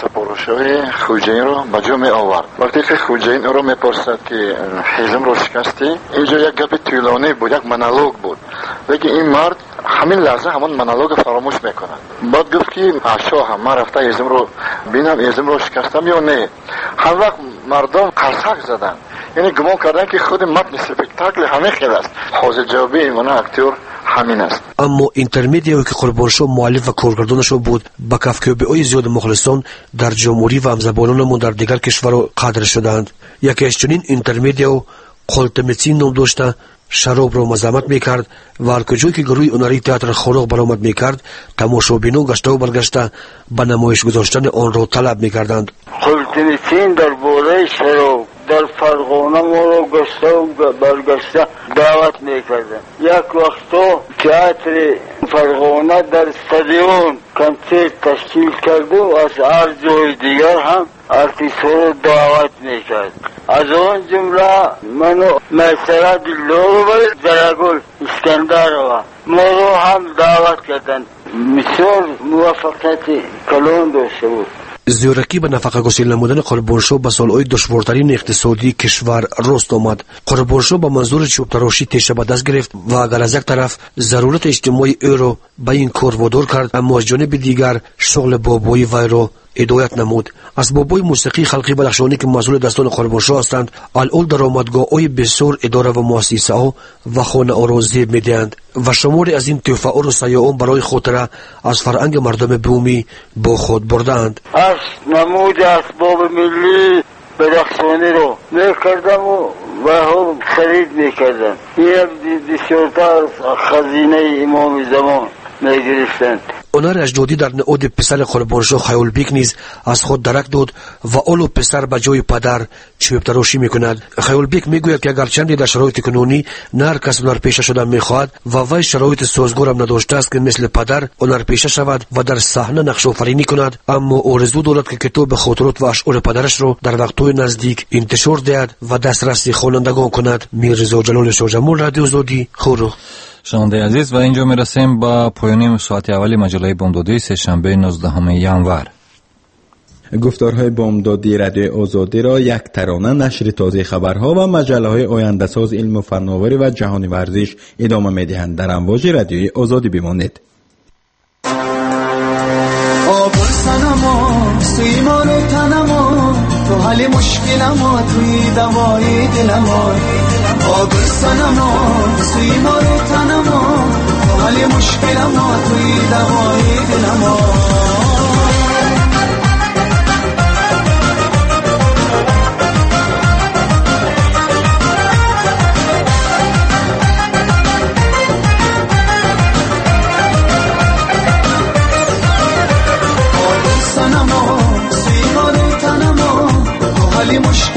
سپاهشاه خوجین رو به جا می آورد. وقتی که خوجین رو میپرسد که حزم رو شکستی، اینجا یک گپ طولانی بود، یک مونولوگ بود، لیکن این مرد همین لحظه همون مونولوگ فراموش میکنه. بعد گفت که شاه من رفته حزم رو بینم حزم رو شکستم یا نه. هر وقت مردم قرصک زدن، یعنی گمان کردن که خود متن اسپکتاکل همین خیلی است. حاضر جوابی این اکتور همین است. اما اینترمدیایی که قربانشاه مؤلف و کارگردانش بود با کفکیابی‌های زیاد مخلصان در جمهوری و همزبانانمان در دیگر کشورها قدر شدند. یکی از چنین اینترمدیا قلتمتین نام داشته، شراب را مذمت میکرد و هر کجایی که گروه هنری تئاتر خورق برآمد میکرد، تماشابینان گشته و برگشته به نمایش گذاشتن آن را طلب میکردند. قلتمتین در باره شراب در فرغانه ما را گشته و برگشته دعوت میکردن. یک وقتا تئاتر فرغانه در استادیوم کنسرت تشکیل کرده و از هر جای دیگر هم آرتیست ها را دعوت میکرد. از آن جمله منو میسره دلدار و زرگل اسکندر و ما را هم دعوت کردن. بسیار موفقیت کلان داشته بود. زیرکی به نفقه گسیل نمودن قربانشاه به سالهای دشوارترین اقتصادی کشور راست آمد. قربانشاه با منظور چوب تراشی تیشه به دست گرفت و اگر از یک طرف ضرورت اجتماعی او را به این کار وادار کرد، اما از جانب دیگر شغل بابایی وی را هدایت نمود. اسباب‌های موسیقی خلقی بلخشانی که مسئول دستان قربانشاه هستند، الان درآمدگاه‌های بسیار اداره و مؤسسه‌ها و خانه‌ها را زیب می‌دهند و شماری از این تحفه‌ها را سیاحان برای خاطره از فرهنگ مردم بومی با خود بردند. از نمود اسباب ملی بدخشانی رو میکردم و و هم خرید میکردم. یک بسیارتر خزینه امام زمان میگرفتند. هنر اجدادی در نعود پسر قربانشاه خیالبیک نیز از خود درک داد و اولو پسر به جای پدر چوب تراشی میکند. خیالبیک میگوید که اگرچند در شرایط کنونی نه هر کس هنرپیشه شدن میخواهد و وی شرایط سازگار هم نداشته است که مثل پدر هنرپیشه شود و در صحنه نقش آفرینی کند، اما آرزو دارد که کتاب خاطرات و اشعار پدرش را در وقت‌های نزدیک انتشار دهد و دسترسی خوانندگان کند. میرزا جلال شاهجمال، رادیو آزادی، خورخ. شنونده عزیز، و اینجا میرسیم با پایان ساعت اولی مجله بامدادی سه‌شنبه نوزدهم ژانویه. گفتارهای بامدادی رادیو آزادی را یک ترانه، نشر تازه خبرها و مجله‌های آینده ساز علم و فناوری و جهانی ورزش ادامه می‌دهند. در امواج رادیوی آزادی بمانید. آب سنما سیمان و تنما تو حل مشکلما توی دوای دلما. آب سنما سیمان و تنما تو حل مشکلما توی دوای دلما.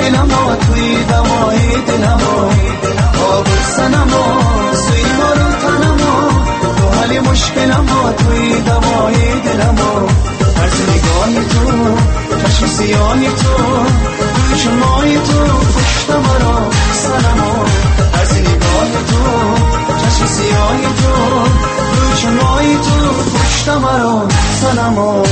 مشکلمو توی دوای دلمو آبر سنمو سوی ما رو تنمو تو حل مشکلمو توی دوای دلمو از نگاه تو چشم سیاهی تو روی چشمای تو پشت مرا سنمو از نگاه تو چشم سیاهی تو روی چشمای تو پشت مرا سنمو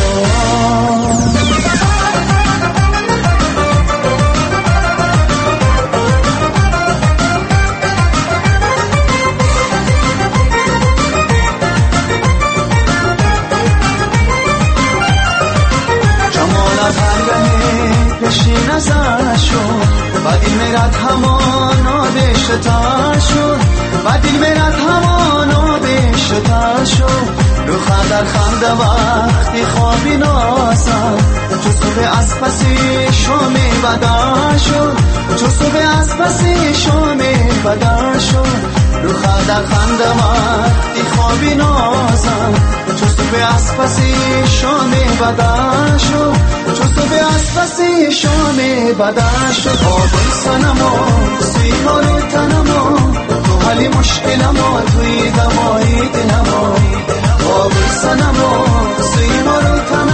پیشی نزد شد و دل میرد همانا بشتا شد و دل میرد همانا بشتا شد رو خندر خنده وقتی خوابی ناسم چو صبح از پسی شامی بدا شد چو صبح از پسی شامی بدا شد رو خندر خنده وقتی خوابی ناسم چو صبح از پسی شامی بدا شد چو صبح از پسی شامی بدا شد آبر سنمو سیما رو تنمو تو حلی مشکلمو توی دوای دلمو آبر سنمو سیما رو تنمو